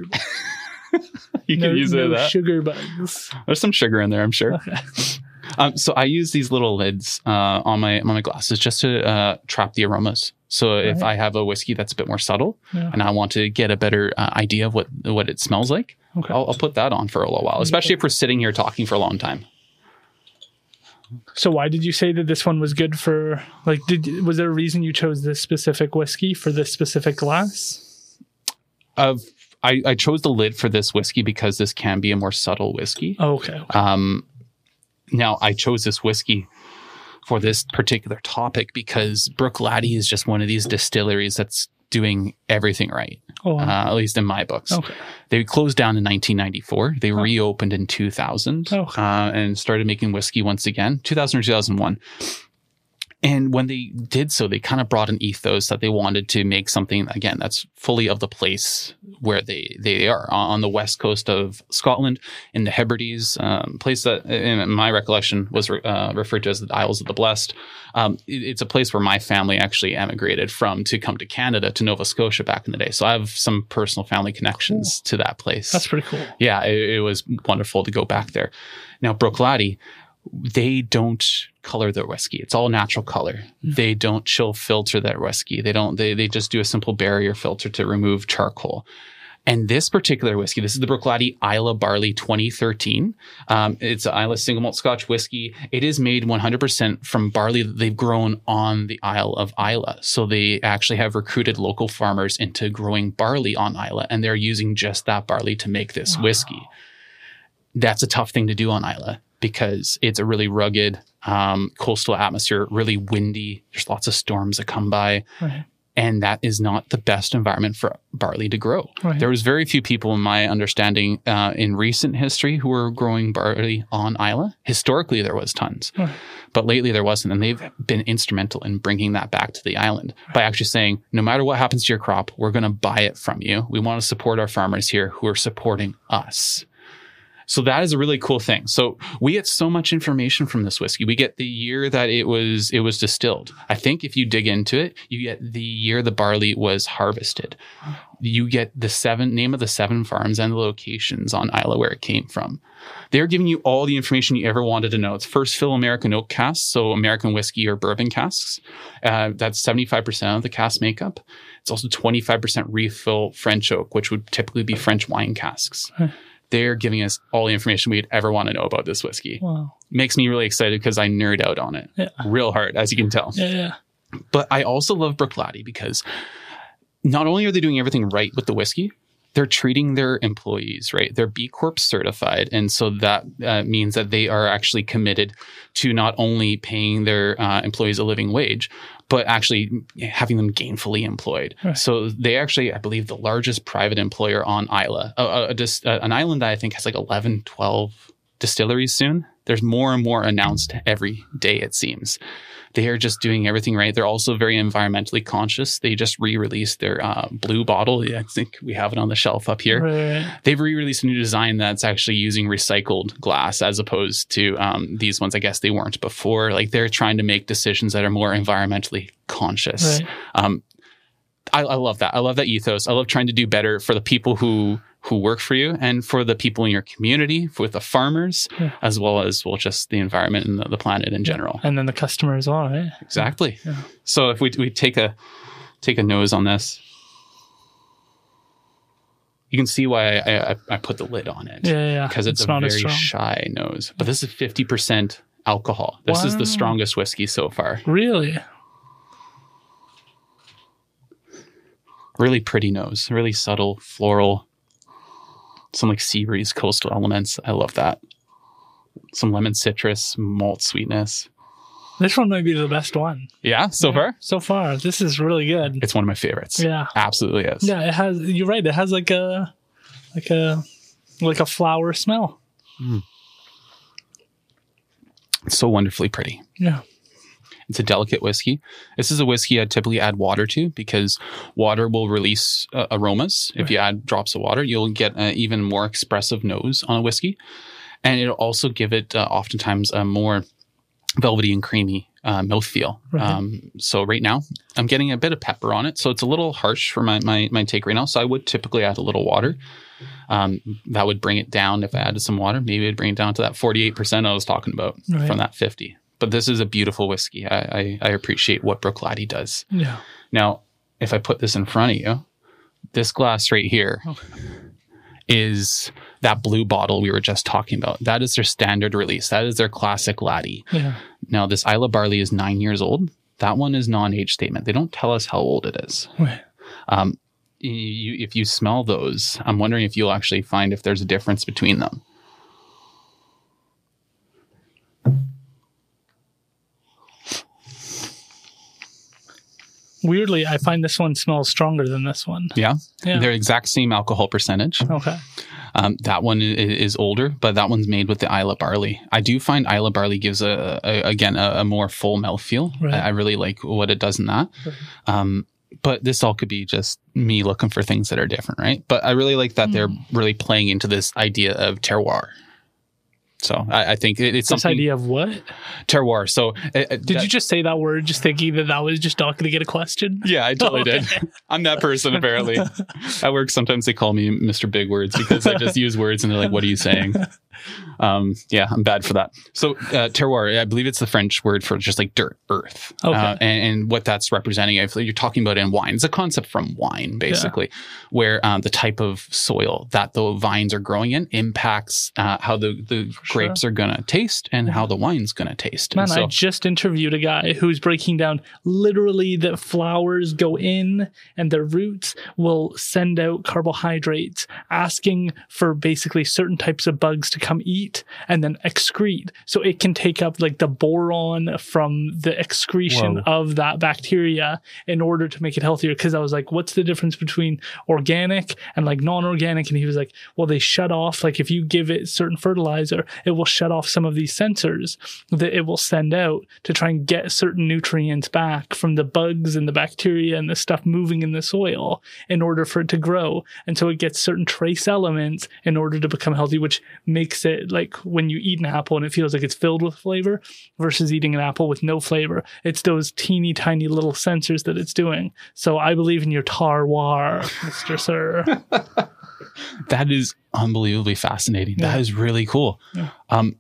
you no, can use no it. That. Sugar bugs. There's some sugar in there, I'm sure. Okay. Um, so I use these little lids uh, on my on my glasses just to uh, trap the aromas. So right. if I have a whiskey that's a bit more subtle yeah. and I want to get a better uh, idea of what what it smells like, okay. I'll, I'll put that on for a little while, especially if we're sitting here talking for a long time. So why did you say that this one was good for, like, did was there a reason you chose this specific whiskey for this specific glass? Of I, I chose the lid for this whiskey because this can be a more subtle whiskey. Oh, okay. okay. Um, now, I chose this whiskey for this particular topic because Bruichladdich is just one of these distilleries that's doing everything right, oh, wow. uh, at least in my books. Okay. They closed down in nineteen ninety-four. They oh. reopened in two thousand oh. uh, and started making whiskey once again, two thousand or two thousand one. And when they did so, they kind of brought an ethos that they wanted to make something, again, that's fully of the place where they, they are, on the west coast of Scotland, in the Hebrides, um, place that, in my recollection, was uh, referred to as the Isles of the Blessed. Um, it, it's a place where my family actually emigrated from to come to Canada, to Nova Scotia back in the day. So I have some personal family connections cool. to that place. That's pretty cool. Yeah, it, it was wonderful to go back there. Now, Bruichladdich, they don't color their whiskey. It's all natural color. Mm. They don't chill filter their whiskey. They don't, they, they just do a simple barrier filter to remove charcoal. And this particular whiskey, this is the Bruichladdich Islay Barley twenty thirteen. Um, it's an Islay single malt Scotch whiskey. It is made one hundred percent from barley that they've grown on the Isle of Islay. So they actually have recruited local farmers into growing barley on Islay, and they're using just that barley to make this wow. whiskey. That's a tough thing to do on Islay, because it's a really rugged um, coastal atmosphere, really windy. There's lots of storms that come by. Right. And that is not the best environment for barley to grow. Right. There was very few people, in my understanding, uh, in recent history who were growing barley on Islay. Historically, there was tons. Right. But lately, there wasn't. And they've been instrumental in bringing that back to the island right. by actually saying, no matter what happens to your crop, we're going to buy it from you. We want to support our farmers here who are supporting us. So that is a really cool thing. So we get so much information from this whiskey. We get the year that it was it was distilled. I think if you dig into it, you get the year the barley was harvested. You get the seven name of the seven farms and the locations on Islay where it came from. They're giving you all the information you ever wanted to know. It's first fill American oak casks, so American whiskey or bourbon casks. Uh, that's seventy-five percent of the cask makeup. It's also twenty-five percent refill French oak, which would typically be French wine casks. They're giving us all the information we'd ever want to know about this whiskey. Wow. Makes me really excited because I nerd out on it yeah. real hard, as you can tell. Yeah, yeah. But I also love Bruichladdich because not only are they doing everything right with the whiskey, they're treating their employees right. They're B Corp certified. And so that uh, means that they are actually committed to not only paying their uh, employees a living wage, but actually having them gainfully employed. Right. So they actually, I believe, the largest private employer on Islay, uh, uh, uh, an island that I think has like eleven, twelve distilleries soon. There's more and more announced every day, it seems. They are just doing everything right. They're also very environmentally conscious. They just re-released their uh, blue bottle. Yeah, I think we have it on the shelf up here. Right. They've re-released a new design that's actually using recycled glass as opposed to um, these ones. I guess they weren't before. Like they're trying to make decisions that are more environmentally conscious. Right. Um, I, I love that. I love that ethos. I love trying to do better for the people who who work for you and for the people in your community, with the farmers, yeah. as well as well just the environment and the, the planet in general. And then the customer as well, right? Exactly. Yeah. So if we we take a take a nose on this, you can see why I, I, I put the lid on it. Yeah, yeah. Because it's, it's a very shy nose. But this is fifty percent alcohol. This wow. is the strongest whiskey so far. Really? Really pretty nose. Really subtle, floral. Some like sea breeze, coastal elements. I love that. Some lemon citrus, malt sweetness. This one might be the best one. Yeah, so yeah, far? So far. This is really good. It's one of my favorites. Yeah. Absolutely is. Yeah, it has, you're right. It has like a, like a, like a flower smell. Mm. It's so wonderfully pretty. Yeah. It's a delicate whiskey. This is a whiskey I'd typically add water to because water will release uh, aromas. Right. If you add drops of water, you'll get an even more expressive nose on a whiskey. And it'll also give it uh, oftentimes a more velvety and creamy uh, mouthfeel. Right. Um, so right now, I'm getting a bit of pepper on it. So it's a little harsh for my, my, my take right now. So I would typically add a little water. Um, that would bring it down if I added some water. Maybe it'd bring it down to that forty-eight percent I was talking about right. from that fifty. But this is a beautiful whiskey. I, I, I appreciate what Bruichladdich does. Yeah. Now, if I put this in front of you, this glass right here okay. is that blue bottle we were just talking about. That is their standard release. That is their classic laddie. Yeah. Now, this Islay barley is nine years old. That one is non-age statement. They don't tell us how old it is. Right. Um, you, if you smell those, I'm wondering if you'll actually find if there's a difference between them. Weirdly, I find this one smells stronger than this one. Yeah? Yeah. They're exact same alcohol percentage. Okay. Um, that one is older, but that one's made with the Islay barley. I do find Islay barley gives, a, a again, a, a more full mouthfeel. Right. I, I really like what it does in that. Right. Um, but this all could be just me looking for things that are different, right? But I really like that mm. they're really playing into this idea of terroir. So I, I think it, it's this something. idea of what? Terroir. So uh, did that, you just say that word just thinking that that was just not going to get a question? Yeah, I totally oh, okay. did. I'm that person apparently. At work, sometimes they call me Mister Big Words because I just use words and they're like, "What are you saying?" Um, yeah, I'm bad for that. So uh, terroir, I believe it's the French word for just like dirt, earth. Okay. Uh, and, and what that's representing, if you're talking about in wine, it's a concept from wine, basically, yeah. where um, the type of soil that the vines are growing in impacts uh, how the, the grapes sure. are going to taste and how the wine's going to taste. Man, so, I just interviewed a guy who's breaking down literally that flowers go in and their roots will send out carbohydrates, asking for basically certain types of bugs to come eat and then excrete. So it can take up like the boron from the excretion Whoa. of that bacteria in order to make it healthier. Because I was like, what's the difference between organic and like non-organic? And he was like, well, they shut off, like if you give it certain fertilizer, it will shut off some of these sensors that it will send out to try and get certain nutrients back from the bugs and the bacteria and the stuff moving in the soil in order for it to grow. And so it gets certain trace elements in order to become healthy, which makes it like when you eat an apple and it feels like it's filled with flavor versus eating an apple with no flavor. It's those teeny tiny little sensors that it's doing. So I believe in your terroir, Mister Sir. That is unbelievably fascinating. Yeah. That is really cool. Yeah. Um,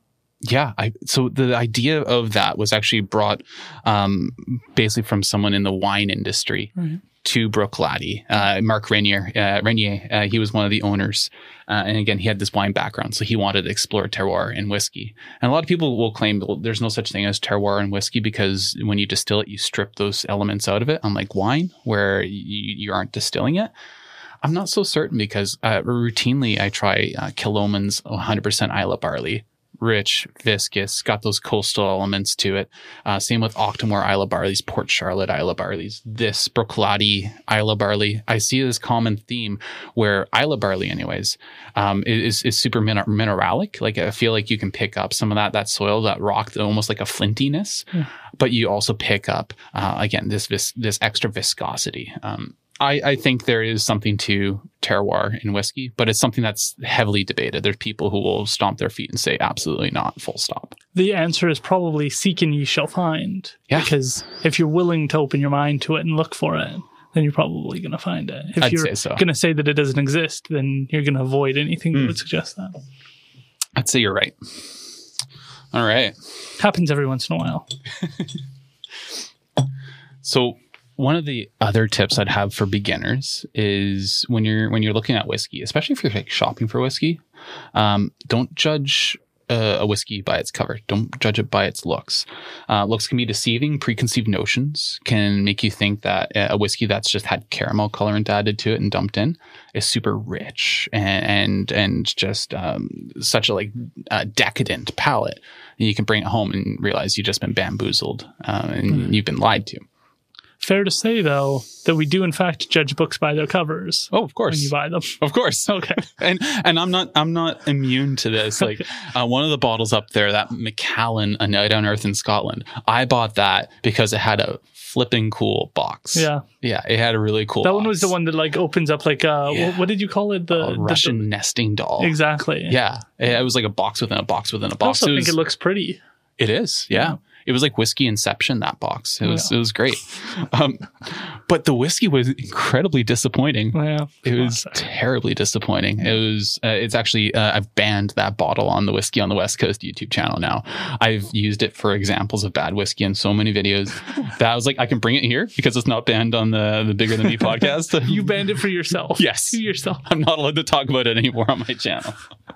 Yeah. I, so the idea of that was actually brought um, basically from someone in the wine industry Right. to Bruichladdich. Uh, Mark Renier, uh, Renier uh, he was one of the owners. Uh, and again, he had this wine background, so he wanted to explore terroir in whiskey. And a lot of people will claim well, there's no such thing as terroir in whiskey because when you distill it, you strip those elements out of it, unlike wine, where you, you aren't distilling it. I'm not so certain because uh, routinely I try uh, Killoman's one hundred percent Islay barley. Rich, viscous, got those coastal elements to it. Uh, same with Octomore Islay barleys, Port Charlotte Islay barleys. This Bruichladdich Islay barley, I see this common theme where Islay barley, anyways, um, is is super min- mineralic. Like I feel like you can pick up some of that that soil, that rock, almost like a flintiness. Yeah. But you also pick up uh, again this vis- this extra viscosity. Um, I, I think there is something to terroir in whiskey, but it's something that's heavily debated. There's people who will stomp their feet and say absolutely not, full stop. The answer is probably seek and ye shall find. Yeah. Because if you're willing to open your mind to it and look for it, then you're probably going to find it. If I'd you're say so. going to say that it doesn't exist, then you're going to avoid anything Mm. that would suggest that. I'd say you're right. All right. Happens every once in a while. So one of the other tips I'd have for beginners is when you're when you're looking at whiskey, especially if you're like shopping for whiskey, um, don't judge uh, a whiskey by its cover. Don't judge it by its looks. Uh, looks can be deceiving. Preconceived notions can make you think that a whiskey that's just had caramel colorant added to it and dumped in is super rich and and, and just um, such a like uh, decadent palate. And you can bring it home and realize you've just been bamboozled uh, and mm. you've been lied to. Fair to say, though, that we do in fact judge books by their covers. Oh, of course, when you buy them. Of course, okay. And and I'm not I'm not immune to this. Like uh, one of the bottles up there, that Macallan, A Night on Earth in Scotland. I bought that because it had a flipping cool box. Yeah, yeah, it had a really cool. That box. one was the one that like opens up like uh, yeah. what, what did you call it? The, a Russian the nesting doll. Exactly. Yeah, it was like a box within a box within a box. I also it was, think it looks pretty. It is. Yeah. yeah. It was like whiskey Inception, that box. It was yeah. it was great. Um, but the whiskey was incredibly disappointing. Yeah, it was terribly disappointing. It was. Uh, it's actually. Uh, I've banned that bottle on the Whiskey on the West Coast YouTube channel now. I've used it for examples of bad whiskey in so many videos that I was like, I can bring it here because it's not banned on the the Bigger Than Me podcast. You banned it for yourself. Yes, to yourself. I'm not allowed to talk about it anymore on my channel.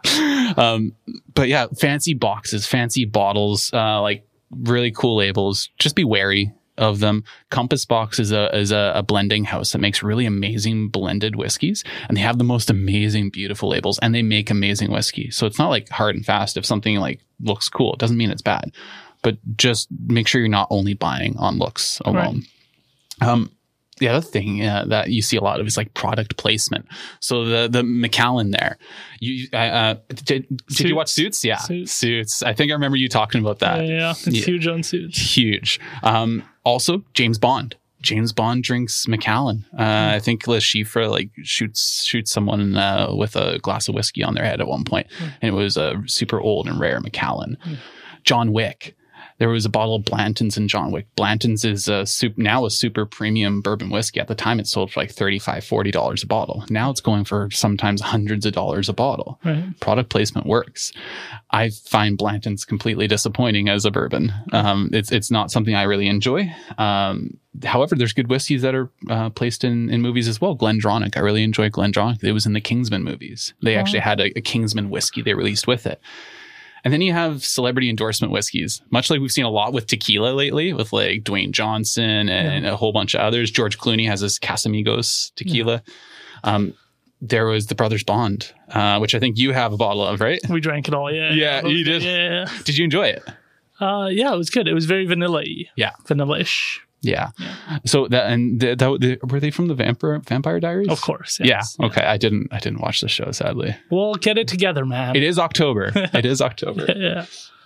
um, but yeah, fancy boxes, fancy bottles, uh, like. Really cool labels. Just be wary of them. Compass Box is a is a, a blending house that makes really amazing blended whiskeys, and they have the most amazing, beautiful labels, and they make amazing whiskey. So it's not like hard and fast. If something like looks cool, it doesn't mean it's bad. But just make sure you're not only buying on looks alone. Right. Um, the other thing uh, that you see a lot of is like product placement. So the the Macallan there, you uh, did did you watch Suits? Yeah, Suits. Suits. I think I remember you talking about that. Yeah, yeah. It's yeah. huge on Suits. Huge. Um, also, James Bond. James Bond drinks Macallan. Uh, mm. I think Le Chiffre like shoots shoots someone uh, with a glass of whiskey on their head at one point, mm. and it was a super old and rare Macallan. Mm. John Wick. There was a bottle of Blanton's in John Wick. Blanton's is a super, now a super premium bourbon whiskey. At the time, it sold for like thirty-five dollars, forty dollars a bottle. Now it's going for sometimes hundreds of dollars a bottle. Right. Product placement works. I find Blanton's completely disappointing as a bourbon. Um, it's it's not something I really enjoy. Um, however, there's good whiskeys that are uh, placed in, in movies as well. GlenDronach. I really enjoy GlenDronach. It was in the Kingsman movies. They oh. actually had a, a Kingsman whiskey they released with it. And then you have celebrity endorsement whiskeys, much like we've seen a lot with tequila lately, with like Dwayne Johnson and yeah. a whole bunch of others. George Clooney has this Casamigos tequila. Yeah. Um, there was the Brothers Bond, uh, which I think you have a bottle of, right? We drank it all, yeah. Yeah, you did? Yeah. Did you enjoy it? Uh, yeah, it was good. It was very vanilla-y. Yeah. Vanilla-ish. Yeah. yeah. So that and the, that the, were they from the Vampire Vampire Diaries? Of course. Yes. Yeah. Okay. I didn't. I didn't watch the show, sadly. Well, get it together, man. It is October. It is October. Yeah.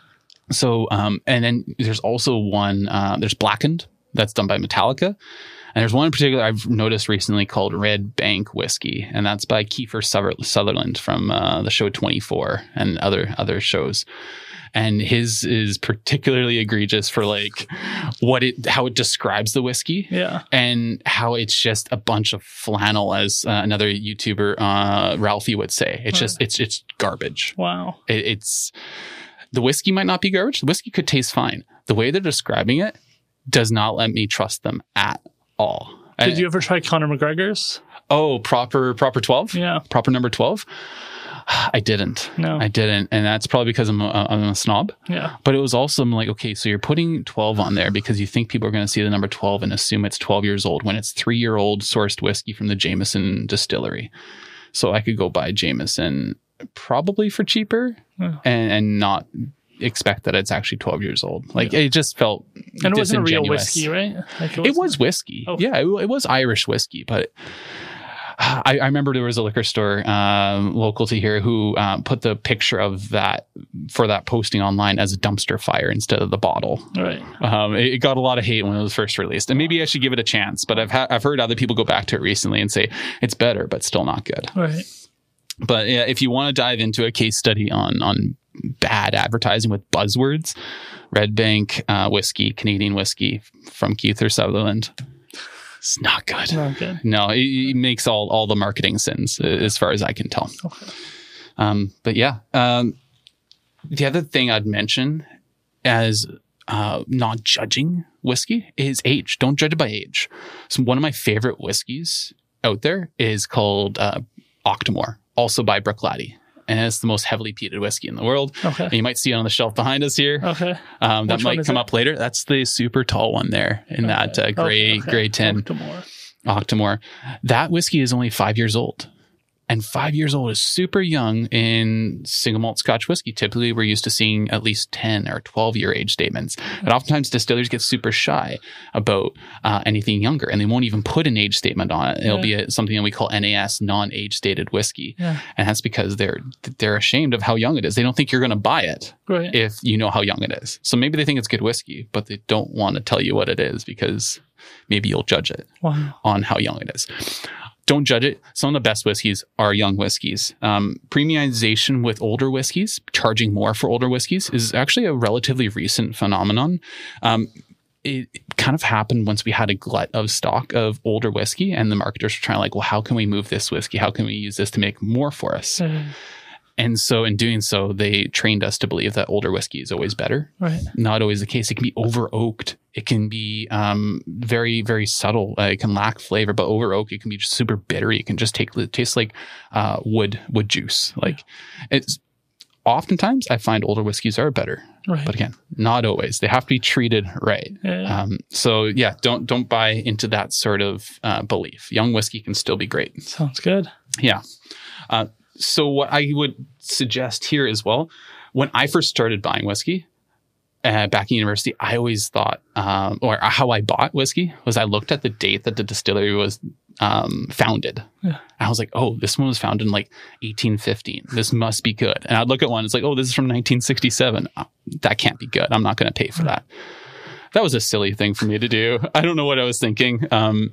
So, um, and then there's also one. Uh, there's Blackened that's done by Metallica, and there's one in particular I've noticed recently called Red Bank Whiskey, and that's by Kiefer Sutherland from uh, the show twenty-four and other other shows. And his is particularly egregious for like what it, how it describes the whiskey, yeah, and how it's just a bunch of flannel, as uh, another YouTuber, uh, Ralphie would say. It's just, it's, it's garbage. Wow. It, it's The whiskey might not be garbage. The whiskey could taste fine. The way they're describing it does not let me trust them at all. Did and, you ever try Conor McGregor's? Oh, proper proper twelve? Yeah. Proper number twelve? I didn't. No. I didn't. And that's probably because I'm a, I'm a snob. Yeah. But it was also I'm like, okay, so you're putting twelve on there because you think people are going to see the number twelve and assume it's twelve years old when it's three-year-old sourced whiskey from the Jameson distillery. So I could go buy Jameson probably for cheaper Yeah. and, and not expect that it's actually twelve years old. Like Yeah. it just felt And it wasn't a real disingenuous. whiskey, right? Like It was whiskey. Oh. Yeah, it, it was Irish whiskey, but I, I remember there was a liquor store um, local to here who um, put the picture of that for that posting online as a dumpster fire instead of the bottle. Right. Um, it, it got a lot of hate when it was first released, and maybe I should give it a chance. But I've ha- I've heard other people go back to it recently and say it's better, but still not good. Right. But yeah, if you want to dive into a case study on on bad advertising with buzzwords, Red Bank uh, whiskey, Canadian whiskey from Keith or Sutherland. It's not good. Not good. No, it, it makes all, all the marketing sins uh, as far as I can tell. Okay. Um, but yeah, um, the other thing I'd mention as uh, not judging whiskey is age. Don't judge it by age. So one of my favorite whiskeys out there is called uh, Octomore, also by Bruichladdich. And it's the most heavily peated whiskey in the world. Okay. And you might see it on the shelf behind us here. Okay. Um, that Which one might is come it? up later. That's the super tall one there in that uh, gray, Okay, okay. gray tin. Octomore. Octomore. That whiskey is only five years old. And five years old is super young in single malt Scotch whiskey. Typically, we're used to seeing at least ten or twelve year age statements. And oftentimes distillers get super shy about uh, anything younger, and they won't even put an age statement on it. It'll Yeah. be a, something that we call N A S, non-age stated whiskey. Yeah. And that's because they're they're ashamed of how young it is. They don't think you're going to buy it Right. if you know how young it is. So maybe they think it's good whiskey, but they don't want to tell you what it is because maybe you'll judge it Wow. on how young it is. Don't judge it. Some of the best whiskeys are young whiskeys. Um, premiumization with older whiskeys, charging more for older whiskeys, is actually a relatively recent phenomenon. Um, it kind of happened once we had a glut of stock of older whiskey, and the marketers were trying like, well, how can we move this whiskey? How can we use this to make more for us? Uh, And so in doing so, they trained us to believe that older whiskey is always better. right. Not always the case. It can be over oaked. It can be um, very, very subtle. Uh, it can lack flavor, but over oak, it can be just super bitter. It can just take it tastes like uh, wood wood juice. Like it's oftentimes I find older whiskeys are better, Right. but again, not always. They have to be treated right. Yeah. Um, so yeah, don't don't buy into that sort of uh, belief. Young whiskey can still be great. Sounds good. Yeah. Uh, so what I would suggest here as well, when I first started buying whiskey uh, back in university, I always thought, um, or how I bought whiskey was I looked at the date that the distillery was um, founded. Yeah. And I was like, oh, this one was founded in like eighteen fifteen. This must be good. And I'd look at one, it's like, oh, this is from nineteen sixty-seven. Oh, that can't be good. I'm not going to pay for that. That was a silly thing for me to do. I don't know what I was thinking. Um,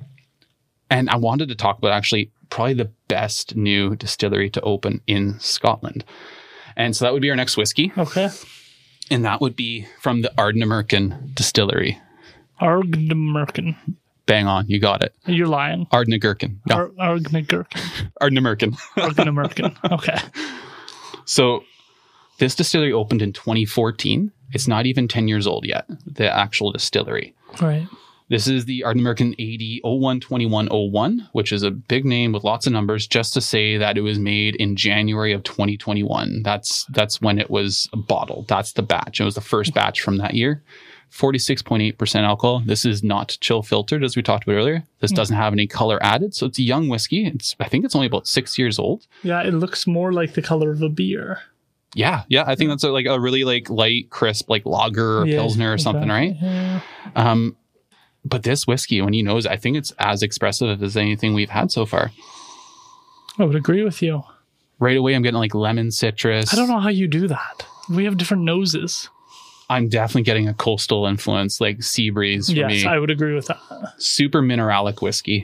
and I wanted to talk about actually probably the best new distillery to open in Scotland. And so that would be our next whiskey. Okay. And that would be from the Ardnamurchan Distillery. Ardnamurchan. Bang on. You got it. You're lying. Ardnagurchan. No, Ar- Ardnagurchan. Ardnamurchan. Ardnamurchan. Okay. So this distillery opened in twenty fourteen. It's not even ten years old yet, the actual distillery. Right. This is the Ardnamurchan A D oh one twenty-one oh one, which is a big name with lots of numbers, just to say that it was made in January of twenty twenty-one. That's that's when it was bottled. That's the batch. It was the first batch from that year. forty-six point eight percent alcohol. This is not chill filtered, as we talked about earlier. This doesn't have any color added. So it's a young whiskey. It's I think it's only about six years old. Yeah, it looks more like the color of a beer. Yeah. Yeah. I think that's a, like a really like light, crisp, like lager or Yeah, pilsner or something, right? Yeah. Um, but this whiskey, when you nose it, I think it's as expressive as anything we've had so far. I would agree with you. Right away, I'm getting like lemon citrus. I don't know how you do that. We have different noses. I'm definitely getting a coastal influence, like sea breeze for Yes, me. I would agree with that. Super mineralic whiskey.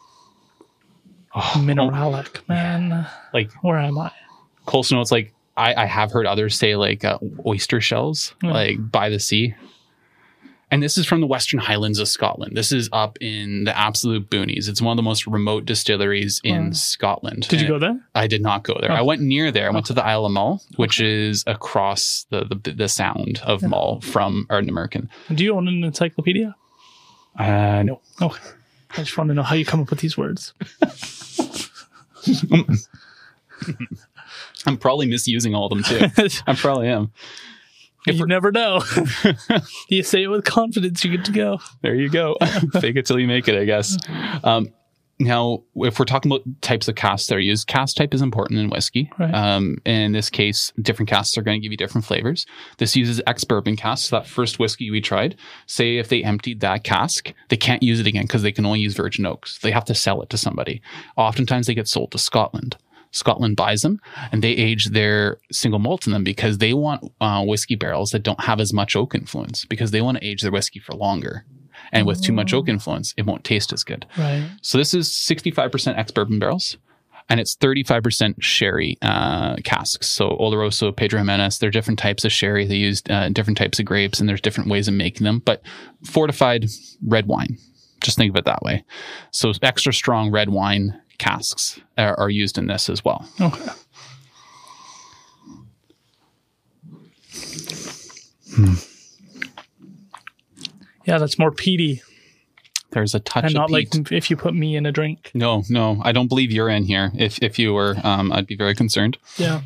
Oh, Mineralic, man. like Where am I? coastal notes, like I, I have heard others say like uh, oyster shells, Yeah. like by the sea. And this is from the Western Highlands of Scotland. This is up in the absolute boonies. It's one of the most remote distilleries in Wow. Scotland. Did you And go there? I did not go there. Oh. I went near there. I went to the Isle of Mull, which is across the, the the sound of Mull from Ardnamurchan. Do you own an encyclopedia? Uh, no. Okay. I just want to know how you come up with these words. I'm probably misusing all of them too. I probably am. If You we're- never know. You say it with confidence, you're good to go. There you go. Fake it till you make it, I guess. Um, now, if we're talking about types of casks that are used, cask type is important in whiskey. Right. Um, in this case, different casks are going to give you different flavors. This uses ex-bourbon casks. So that first whiskey we tried, say if they emptied that cask, they can't use it again because they can only use virgin oaks. They have to sell it to somebody. Oftentimes, they get sold to Scotland. Scotland buys them and they age their single malt in them because they want uh, whiskey barrels that don't have as much oak influence because they want to age their whiskey for longer. And with too much oak influence, it won't taste as good. Right. So this is sixty-five percent ex-bourbon barrels and it's thirty-five percent sherry uh, casks. So Oloroso, Pedro Jimenez, they're different types of sherry. They use uh, different types of grapes and there's different ways of making them, but fortified red wine. Just think of it that way. So extra strong red wine casks are, are used in this as well. Okay. Hmm. Yeah, that's more peaty There's a touch and of not peat. like if you put me in a drink. No, no, I don't believe you're in here. If if you were, um, I'd be very concerned. Yeah.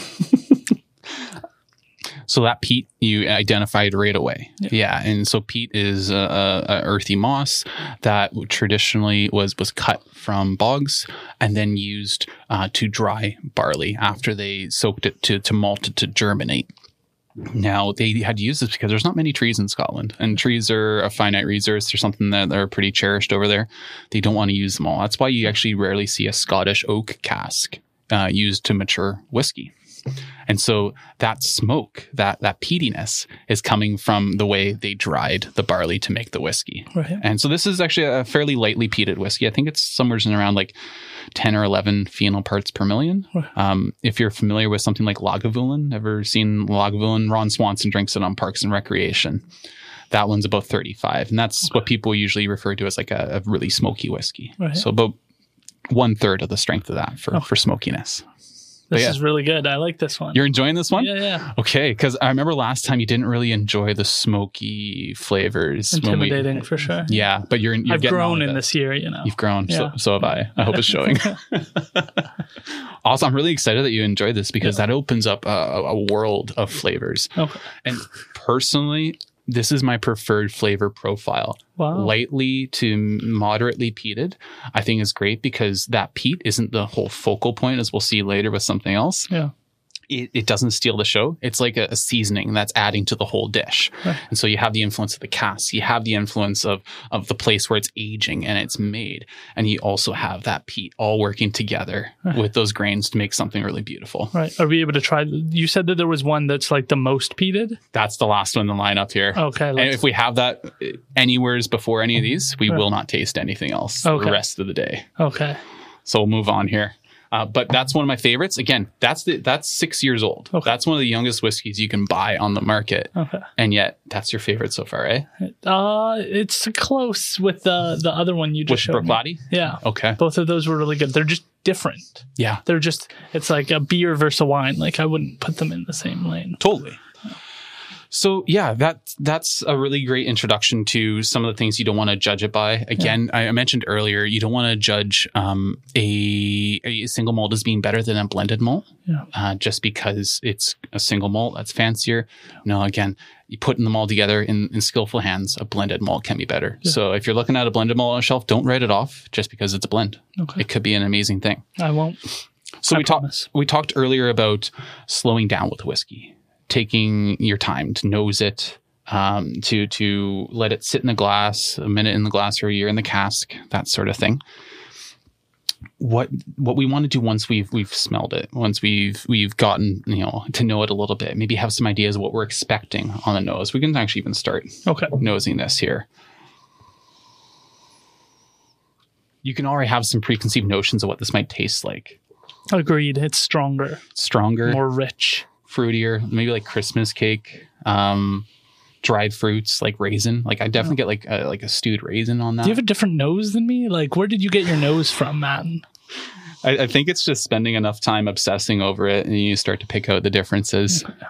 So that peat you identified right away. Yeah. Yeah. And so peat is a, a, a earthy moss that traditionally was, was cut from bogs and then used uh, to dry barley after they soaked it to, to malt it to germinate. Now, they had to use this because there's not many trees in Scotland, and trees are a finite resource. They're something that are pretty cherished over there. They don't want to use them all. That's why you actually rarely see a Scottish oak cask uh, used to mature whiskey. And so that smoke, that that peatiness is coming from the way they dried the barley to make the whiskey. Right. And so this is actually a fairly lightly peated whiskey. I think it's somewhere in around like ten or eleven phenol parts per million. Right. Um, if you're familiar with something like Lagavulin, ever seen Lagavulin? Ron Swanson drinks it on Parks and Recreation. That one's about thirty-five. And that's Okay. what people usually refer to as like a, a really smoky whiskey. Right. So about one third of the strength of that for, Oh. for smokiness. This yeah. is really good. I like this one. You're enjoying this one? Yeah, yeah. Okay, because I remember last time you didn't really enjoy the smoky flavors. when we- Intimidating for sure. yeah, but you're, you're I've getting on grown with in it. this year, you know. You've grown. Yeah. So, so have I. I hope it's showing. Also, I'm really excited that you enjoyed this because Yeah. that opens up a, a world of flavors. Okay. And personally, this is my preferred flavor profile. Wow. Lightly to moderately peated, I think is great because that peat isn't the whole focal point, as we'll see later with something else. Yeah. It, it doesn't steal the show. It's like a, a seasoning that's adding to the whole dish. Right. And so you have the influence of the cask, you have the influence of of the place where it's aging and it's made, and you also have that peat all working together Right. with those grains to make something really beautiful. Right. Are we able to try? You said that there was one that's like the most peated. That's the last one in the lineup here. Okay. And Let's, if we have that uh, anywheres before any of these, we Right. will not taste anything else Okay. the rest of the day. okay. So we'll move on here. Uh, but that's one of my favorites. Again, that's the that's six years old. Okay. That's one of the youngest whiskeys you can buy on the market. Okay. And yet, that's your favorite so far, eh? Uh, it's close with the the other one you just With showed me. Brookbody? Yeah. Okay. Both of those were really good. They're just different. Yeah, They're just, it's like a beer versus a wine. Like I wouldn't put them in the same lane. totally. So yeah, that that's a really great introduction to some of the things you don't want to judge it by. Again, I mentioned earlier, you don't want to judge um, a, a single malt as being better than a blended malt. Yeah. Uh, just because it's a single malt that's fancier. No, again, you putting them all together in, in skillful hands, a blended malt can be better. Yeah. So if you're looking at a blended malt on a shelf, don't write it off just because it's a blend. Okay. It could be an amazing thing. I won't. So I we talked promise. we talked earlier about slowing down with whiskey, taking your time to nose it, um, to to let it sit in the glass, a minute in the glass or a year in the cask, that sort of thing. What what we want to do once we've we've smelled it, once we've we've gotten you know to know it a little bit, maybe have some ideas of what we're expecting on the nose. We can actually even start Okay. nosing this here. You can already have some preconceived notions of what this might taste like. Agreed. It's stronger, Stronger, more rich. fruitier, maybe like Christmas cake. Um, dried fruits like raisin. Like I definitely get like a, like a stewed raisin on that. Do you have a different nose than me? Like, where did you get your nose from, Matt? I, I think it's just spending enough time obsessing over it, and you start to pick out the differences. Okay.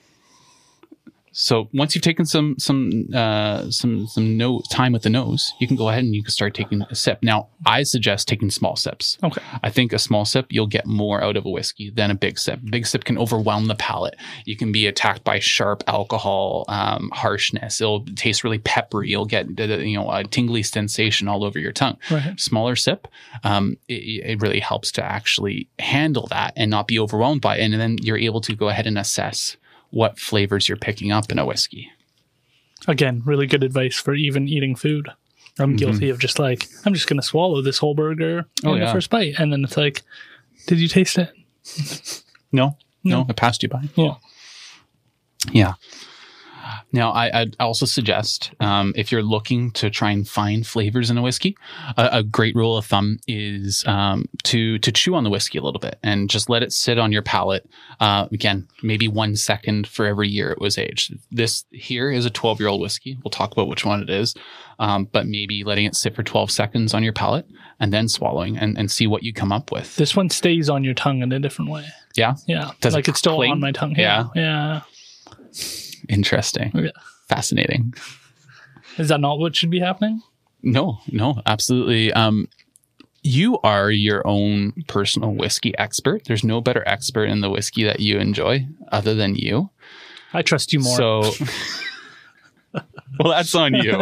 So once you've taken some some uh, some some no time with the nose, you can go ahead and you can start taking a sip. Now, I suggest taking small sips. Okay. I think a small sip, you'll get more out of a whiskey than a big sip. Big sip can overwhelm the palate. You can be attacked by sharp alcohol um, harshness. It'll taste really peppery. You'll get you know a tingly sensation all over your tongue. Right. Smaller sip, um, it, it really helps to actually handle that and not be overwhelmed by it. And then you're able to go ahead and assess what flavors you're picking up in a whiskey. Again, really good advice for even eating food. I'm Mm-hmm. guilty of just like, I'm just going to swallow this whole burger Oh, in yeah. the first bite. And then it's like, did you taste it? No, no, No. it passed you by. Yeah. Yeah. Now, I, I'd also suggest um, if you're looking to try and find flavors in a whiskey, a, a great rule of thumb is um, to to chew on the whiskey a little bit and just let it sit on your palate. Uh, again, maybe one second for every year it was aged. This here is a twelve-year-old whiskey. We'll talk about which one it is, um, but maybe letting it sit for twelve seconds on your palate and then swallowing and, and see what you come up with. This one stays on your tongue in a different way. Yeah? Yeah. Does like it it's still cling? on my tongue. Yeah. Yeah. Interesting. Yeah. Fascinating. Is that not what should be happening? No, no, absolutely. Um, you are your own personal whiskey expert. There's no better expert in the whiskey that you enjoy other than you. I trust you more. So, well, that's on you.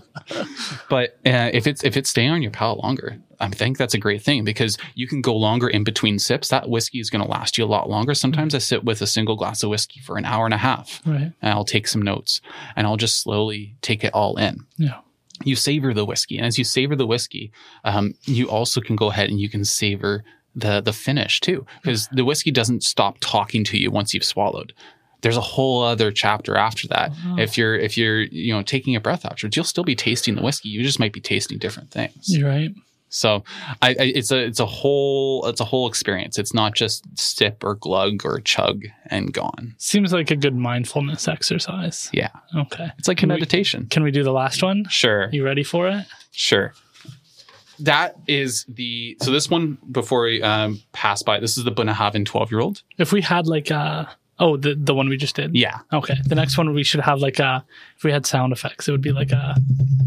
But uh, if it's if it's staying on your palate longer, I think that's a great thing because you can go longer in between sips. That whiskey is going to last you a lot longer. Sometimes I sit with a single glass of whiskey for an hour and a half, Right. and I'll take some notes, and I'll just slowly take it all in. Yeah. You savor the whiskey. And as you savor the whiskey, um, you also can go ahead and you can savor the the finish too. Because the whiskey doesn't stop talking to you once you've swallowed. There's a whole other chapter after that. Wow. If you're if you're you know taking a breath afterwards, you'll still be tasting the whiskey. You just might be tasting different things. You're right. So I, I it's a it's a whole it's a whole experience. It's not just sip or glug or chug and gone. Seems like a good mindfulness exercise. Yeah. Okay. It's like a Can we- meditation. Can we do the last one? Sure. You ready for it? Sure. That is the so this one before we um, pass by. This is the Bunnahabhain twelve-year-old. If we had like a oh the the one we just did. Yeah. Okay. The next one we should have like a if we had sound effects, it would be like a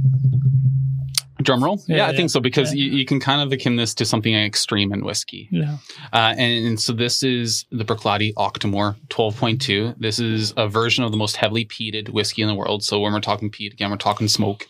Drum roll? Yeah, Yeah, I yeah. think so because Yeah. you, you can kind of akin this to something extreme in whiskey. yeah. Uh, and, and so this is the Bruichladdich Octomore twelve point two. This is a version of the most heavily peated whiskey in the world. So when we're talking peat, again, we're talking smoke.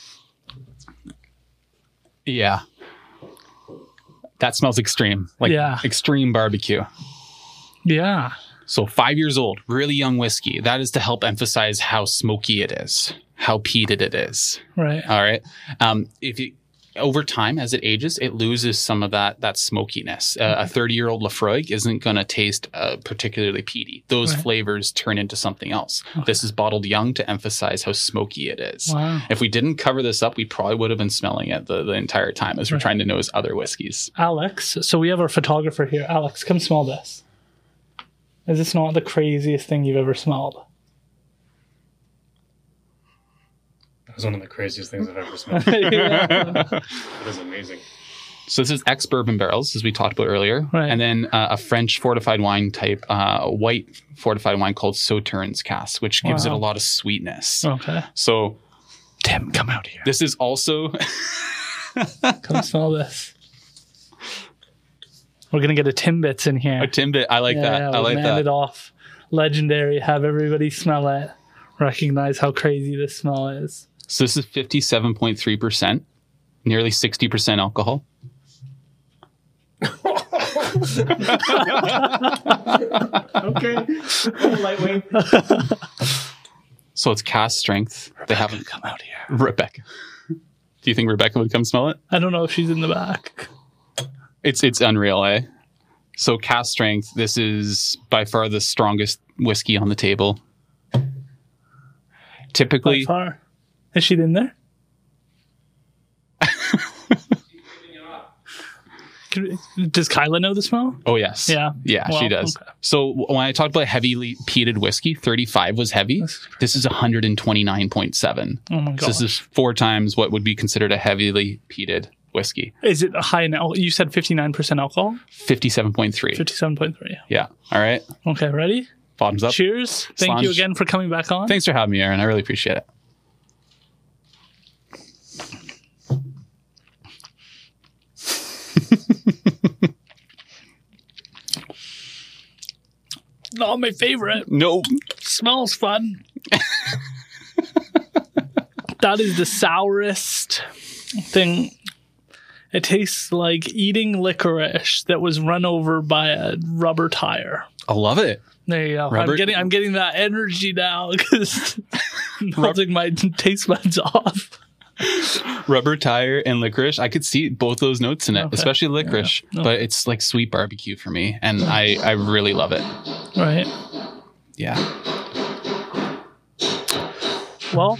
Yeah. That smells extreme. Like Yeah. extreme barbecue. Yeah. So five years old, really young whiskey. That is to help emphasize how smoky it is, how peated it is. Right. All right. Um, if you over time as it ages, it loses some of that that smokiness. Uh, a thirty-year-old Lafroig isn't going to taste uh, particularly peaty. Those Right. flavors turn into something else. This is bottled young to emphasize how smoky it is. Wow. If we didn't cover this up, we probably would have been smelling it the, the entire time as we're Right. trying to nose other whiskeys. Alex, so we have our photographer here. Alex, come smell this. Is this not the craziest thing you've ever smelled? That was one of the craziest things I've ever smelled. Yeah. That is amazing. So this is ex-bourbon barrels, as we talked about earlier. Right. And then uh, a French fortified wine type, uh, white fortified wine called Sauternes cask, which gives Wow. it a lot of sweetness. Okay. So Tim, come out here. this is also... Come smell this. We're gonna get a Timbits in here. a Timbit. I like yeah, that. yeah, I we'll like man that. it off. Legendary. Have everybody smell it. Recognize how crazy this smell is. So this is fifty-seven point three percent, nearly sixty percent alcohol. Okay. Lightweight. So it's cask strength. They haven't... Come out here. Rebecca. Do you think Rebecca would come smell it? I don't know if she's in the back. It's it's unreal, eh? So cask strength, this is by far the strongest whiskey on the table. By Typically, far. Is she in there? could, does Kyla know the smell? Oh, yes. Yeah. Yeah, Well, she does. okay. So when I talked about heavily peated whiskey, thirty-five was heavy. This is one hundred twenty-nine point seven. Oh my So god. this is four times what would be considered a heavily peated whiskey. Is it high in alcohol? You said fifty-nine percent alcohol? fifty-seven point three. fifty-seven point three. Yeah. All right. Okay, ready? Bottoms up. Cheers. Thank Slange. you again for coming back on. Thanks for having me, Aaron. I really appreciate it. Not my favorite. No. Smells fun. That is the sourest thing. It tastes like eating licorice that was run over by a rubber tire. I love it. There you go. Rubber- I'm getting I'm getting that energy now because melting my taste buds off. Rubber tire and licorice. I could see both those notes in it, Okay. especially licorice. Yeah. But it's like sweet barbecue for me, and I I really love it. Right. Yeah. Well,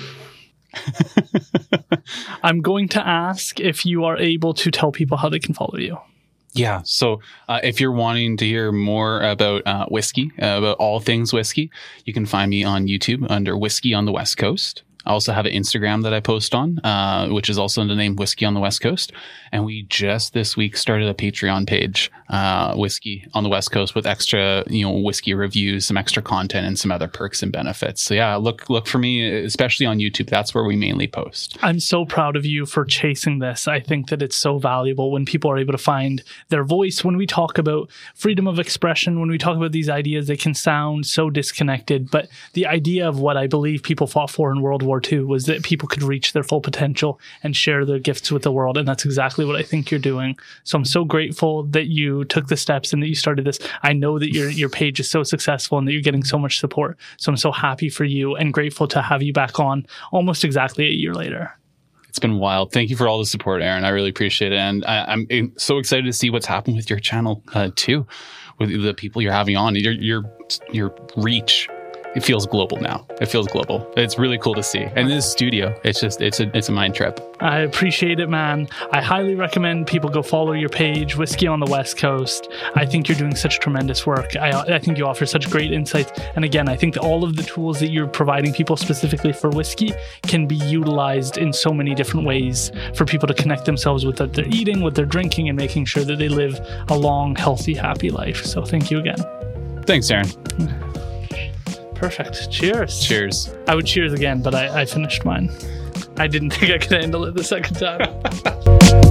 I'm going to ask if you are able to tell people how they can follow you. Yeah. So uh, if you're wanting to hear more about uh, whiskey, uh, about all things whiskey, you can find me on YouTube under Whiskey on the West Coast. I also have an Instagram that I post on, uh, which is also under the name Whiskey on the West Coast. And we just this week started a Patreon page, uh, Whiskey on the West Coast, with extra, you know, whiskey reviews, some extra content, and some other perks and benefits. So yeah, look look for me, especially on YouTube. That's where we mainly post. I'm so proud of you for chasing this. I think that it's so valuable when people are able to find their voice. When we talk about freedom of expression, when we talk about these ideas, they can sound so disconnected. But the idea of what I believe people fought for in World War Two was that people could reach their full potential and share their gifts with the world. And that's exactly what I think you're doing. So I'm so grateful that you took the steps and that you started this. I know that your your page is so successful and that you're getting so much support. So I'm so happy for you and grateful to have you back on almost exactly a year later. It's been wild. Thank you for all the support, Aaron. I really appreciate it. And I, I'm in- so excited to see what's happened with your channel uh, too, with the people you're having on. Your your your reach, it feels global now. It feels global. It's really cool to see. And this studio, it's just it's a it's a mind trip. I appreciate it, man. I highly recommend people go follow your page, Whiskey on the West Coast. I think you're doing such tremendous work. I, I think you offer such great insights. And again, I think that all of the tools that you're providing people specifically for whiskey can be utilized in so many different ways for people to connect themselves with what they're eating, what they're drinking, and making sure that they live a long, healthy, happy life. So thank you again. Thanks, Aaron. Perfect. Cheers. Cheers. I would cheers again, but I, I finished mine. I didn't think I could handle it the second time.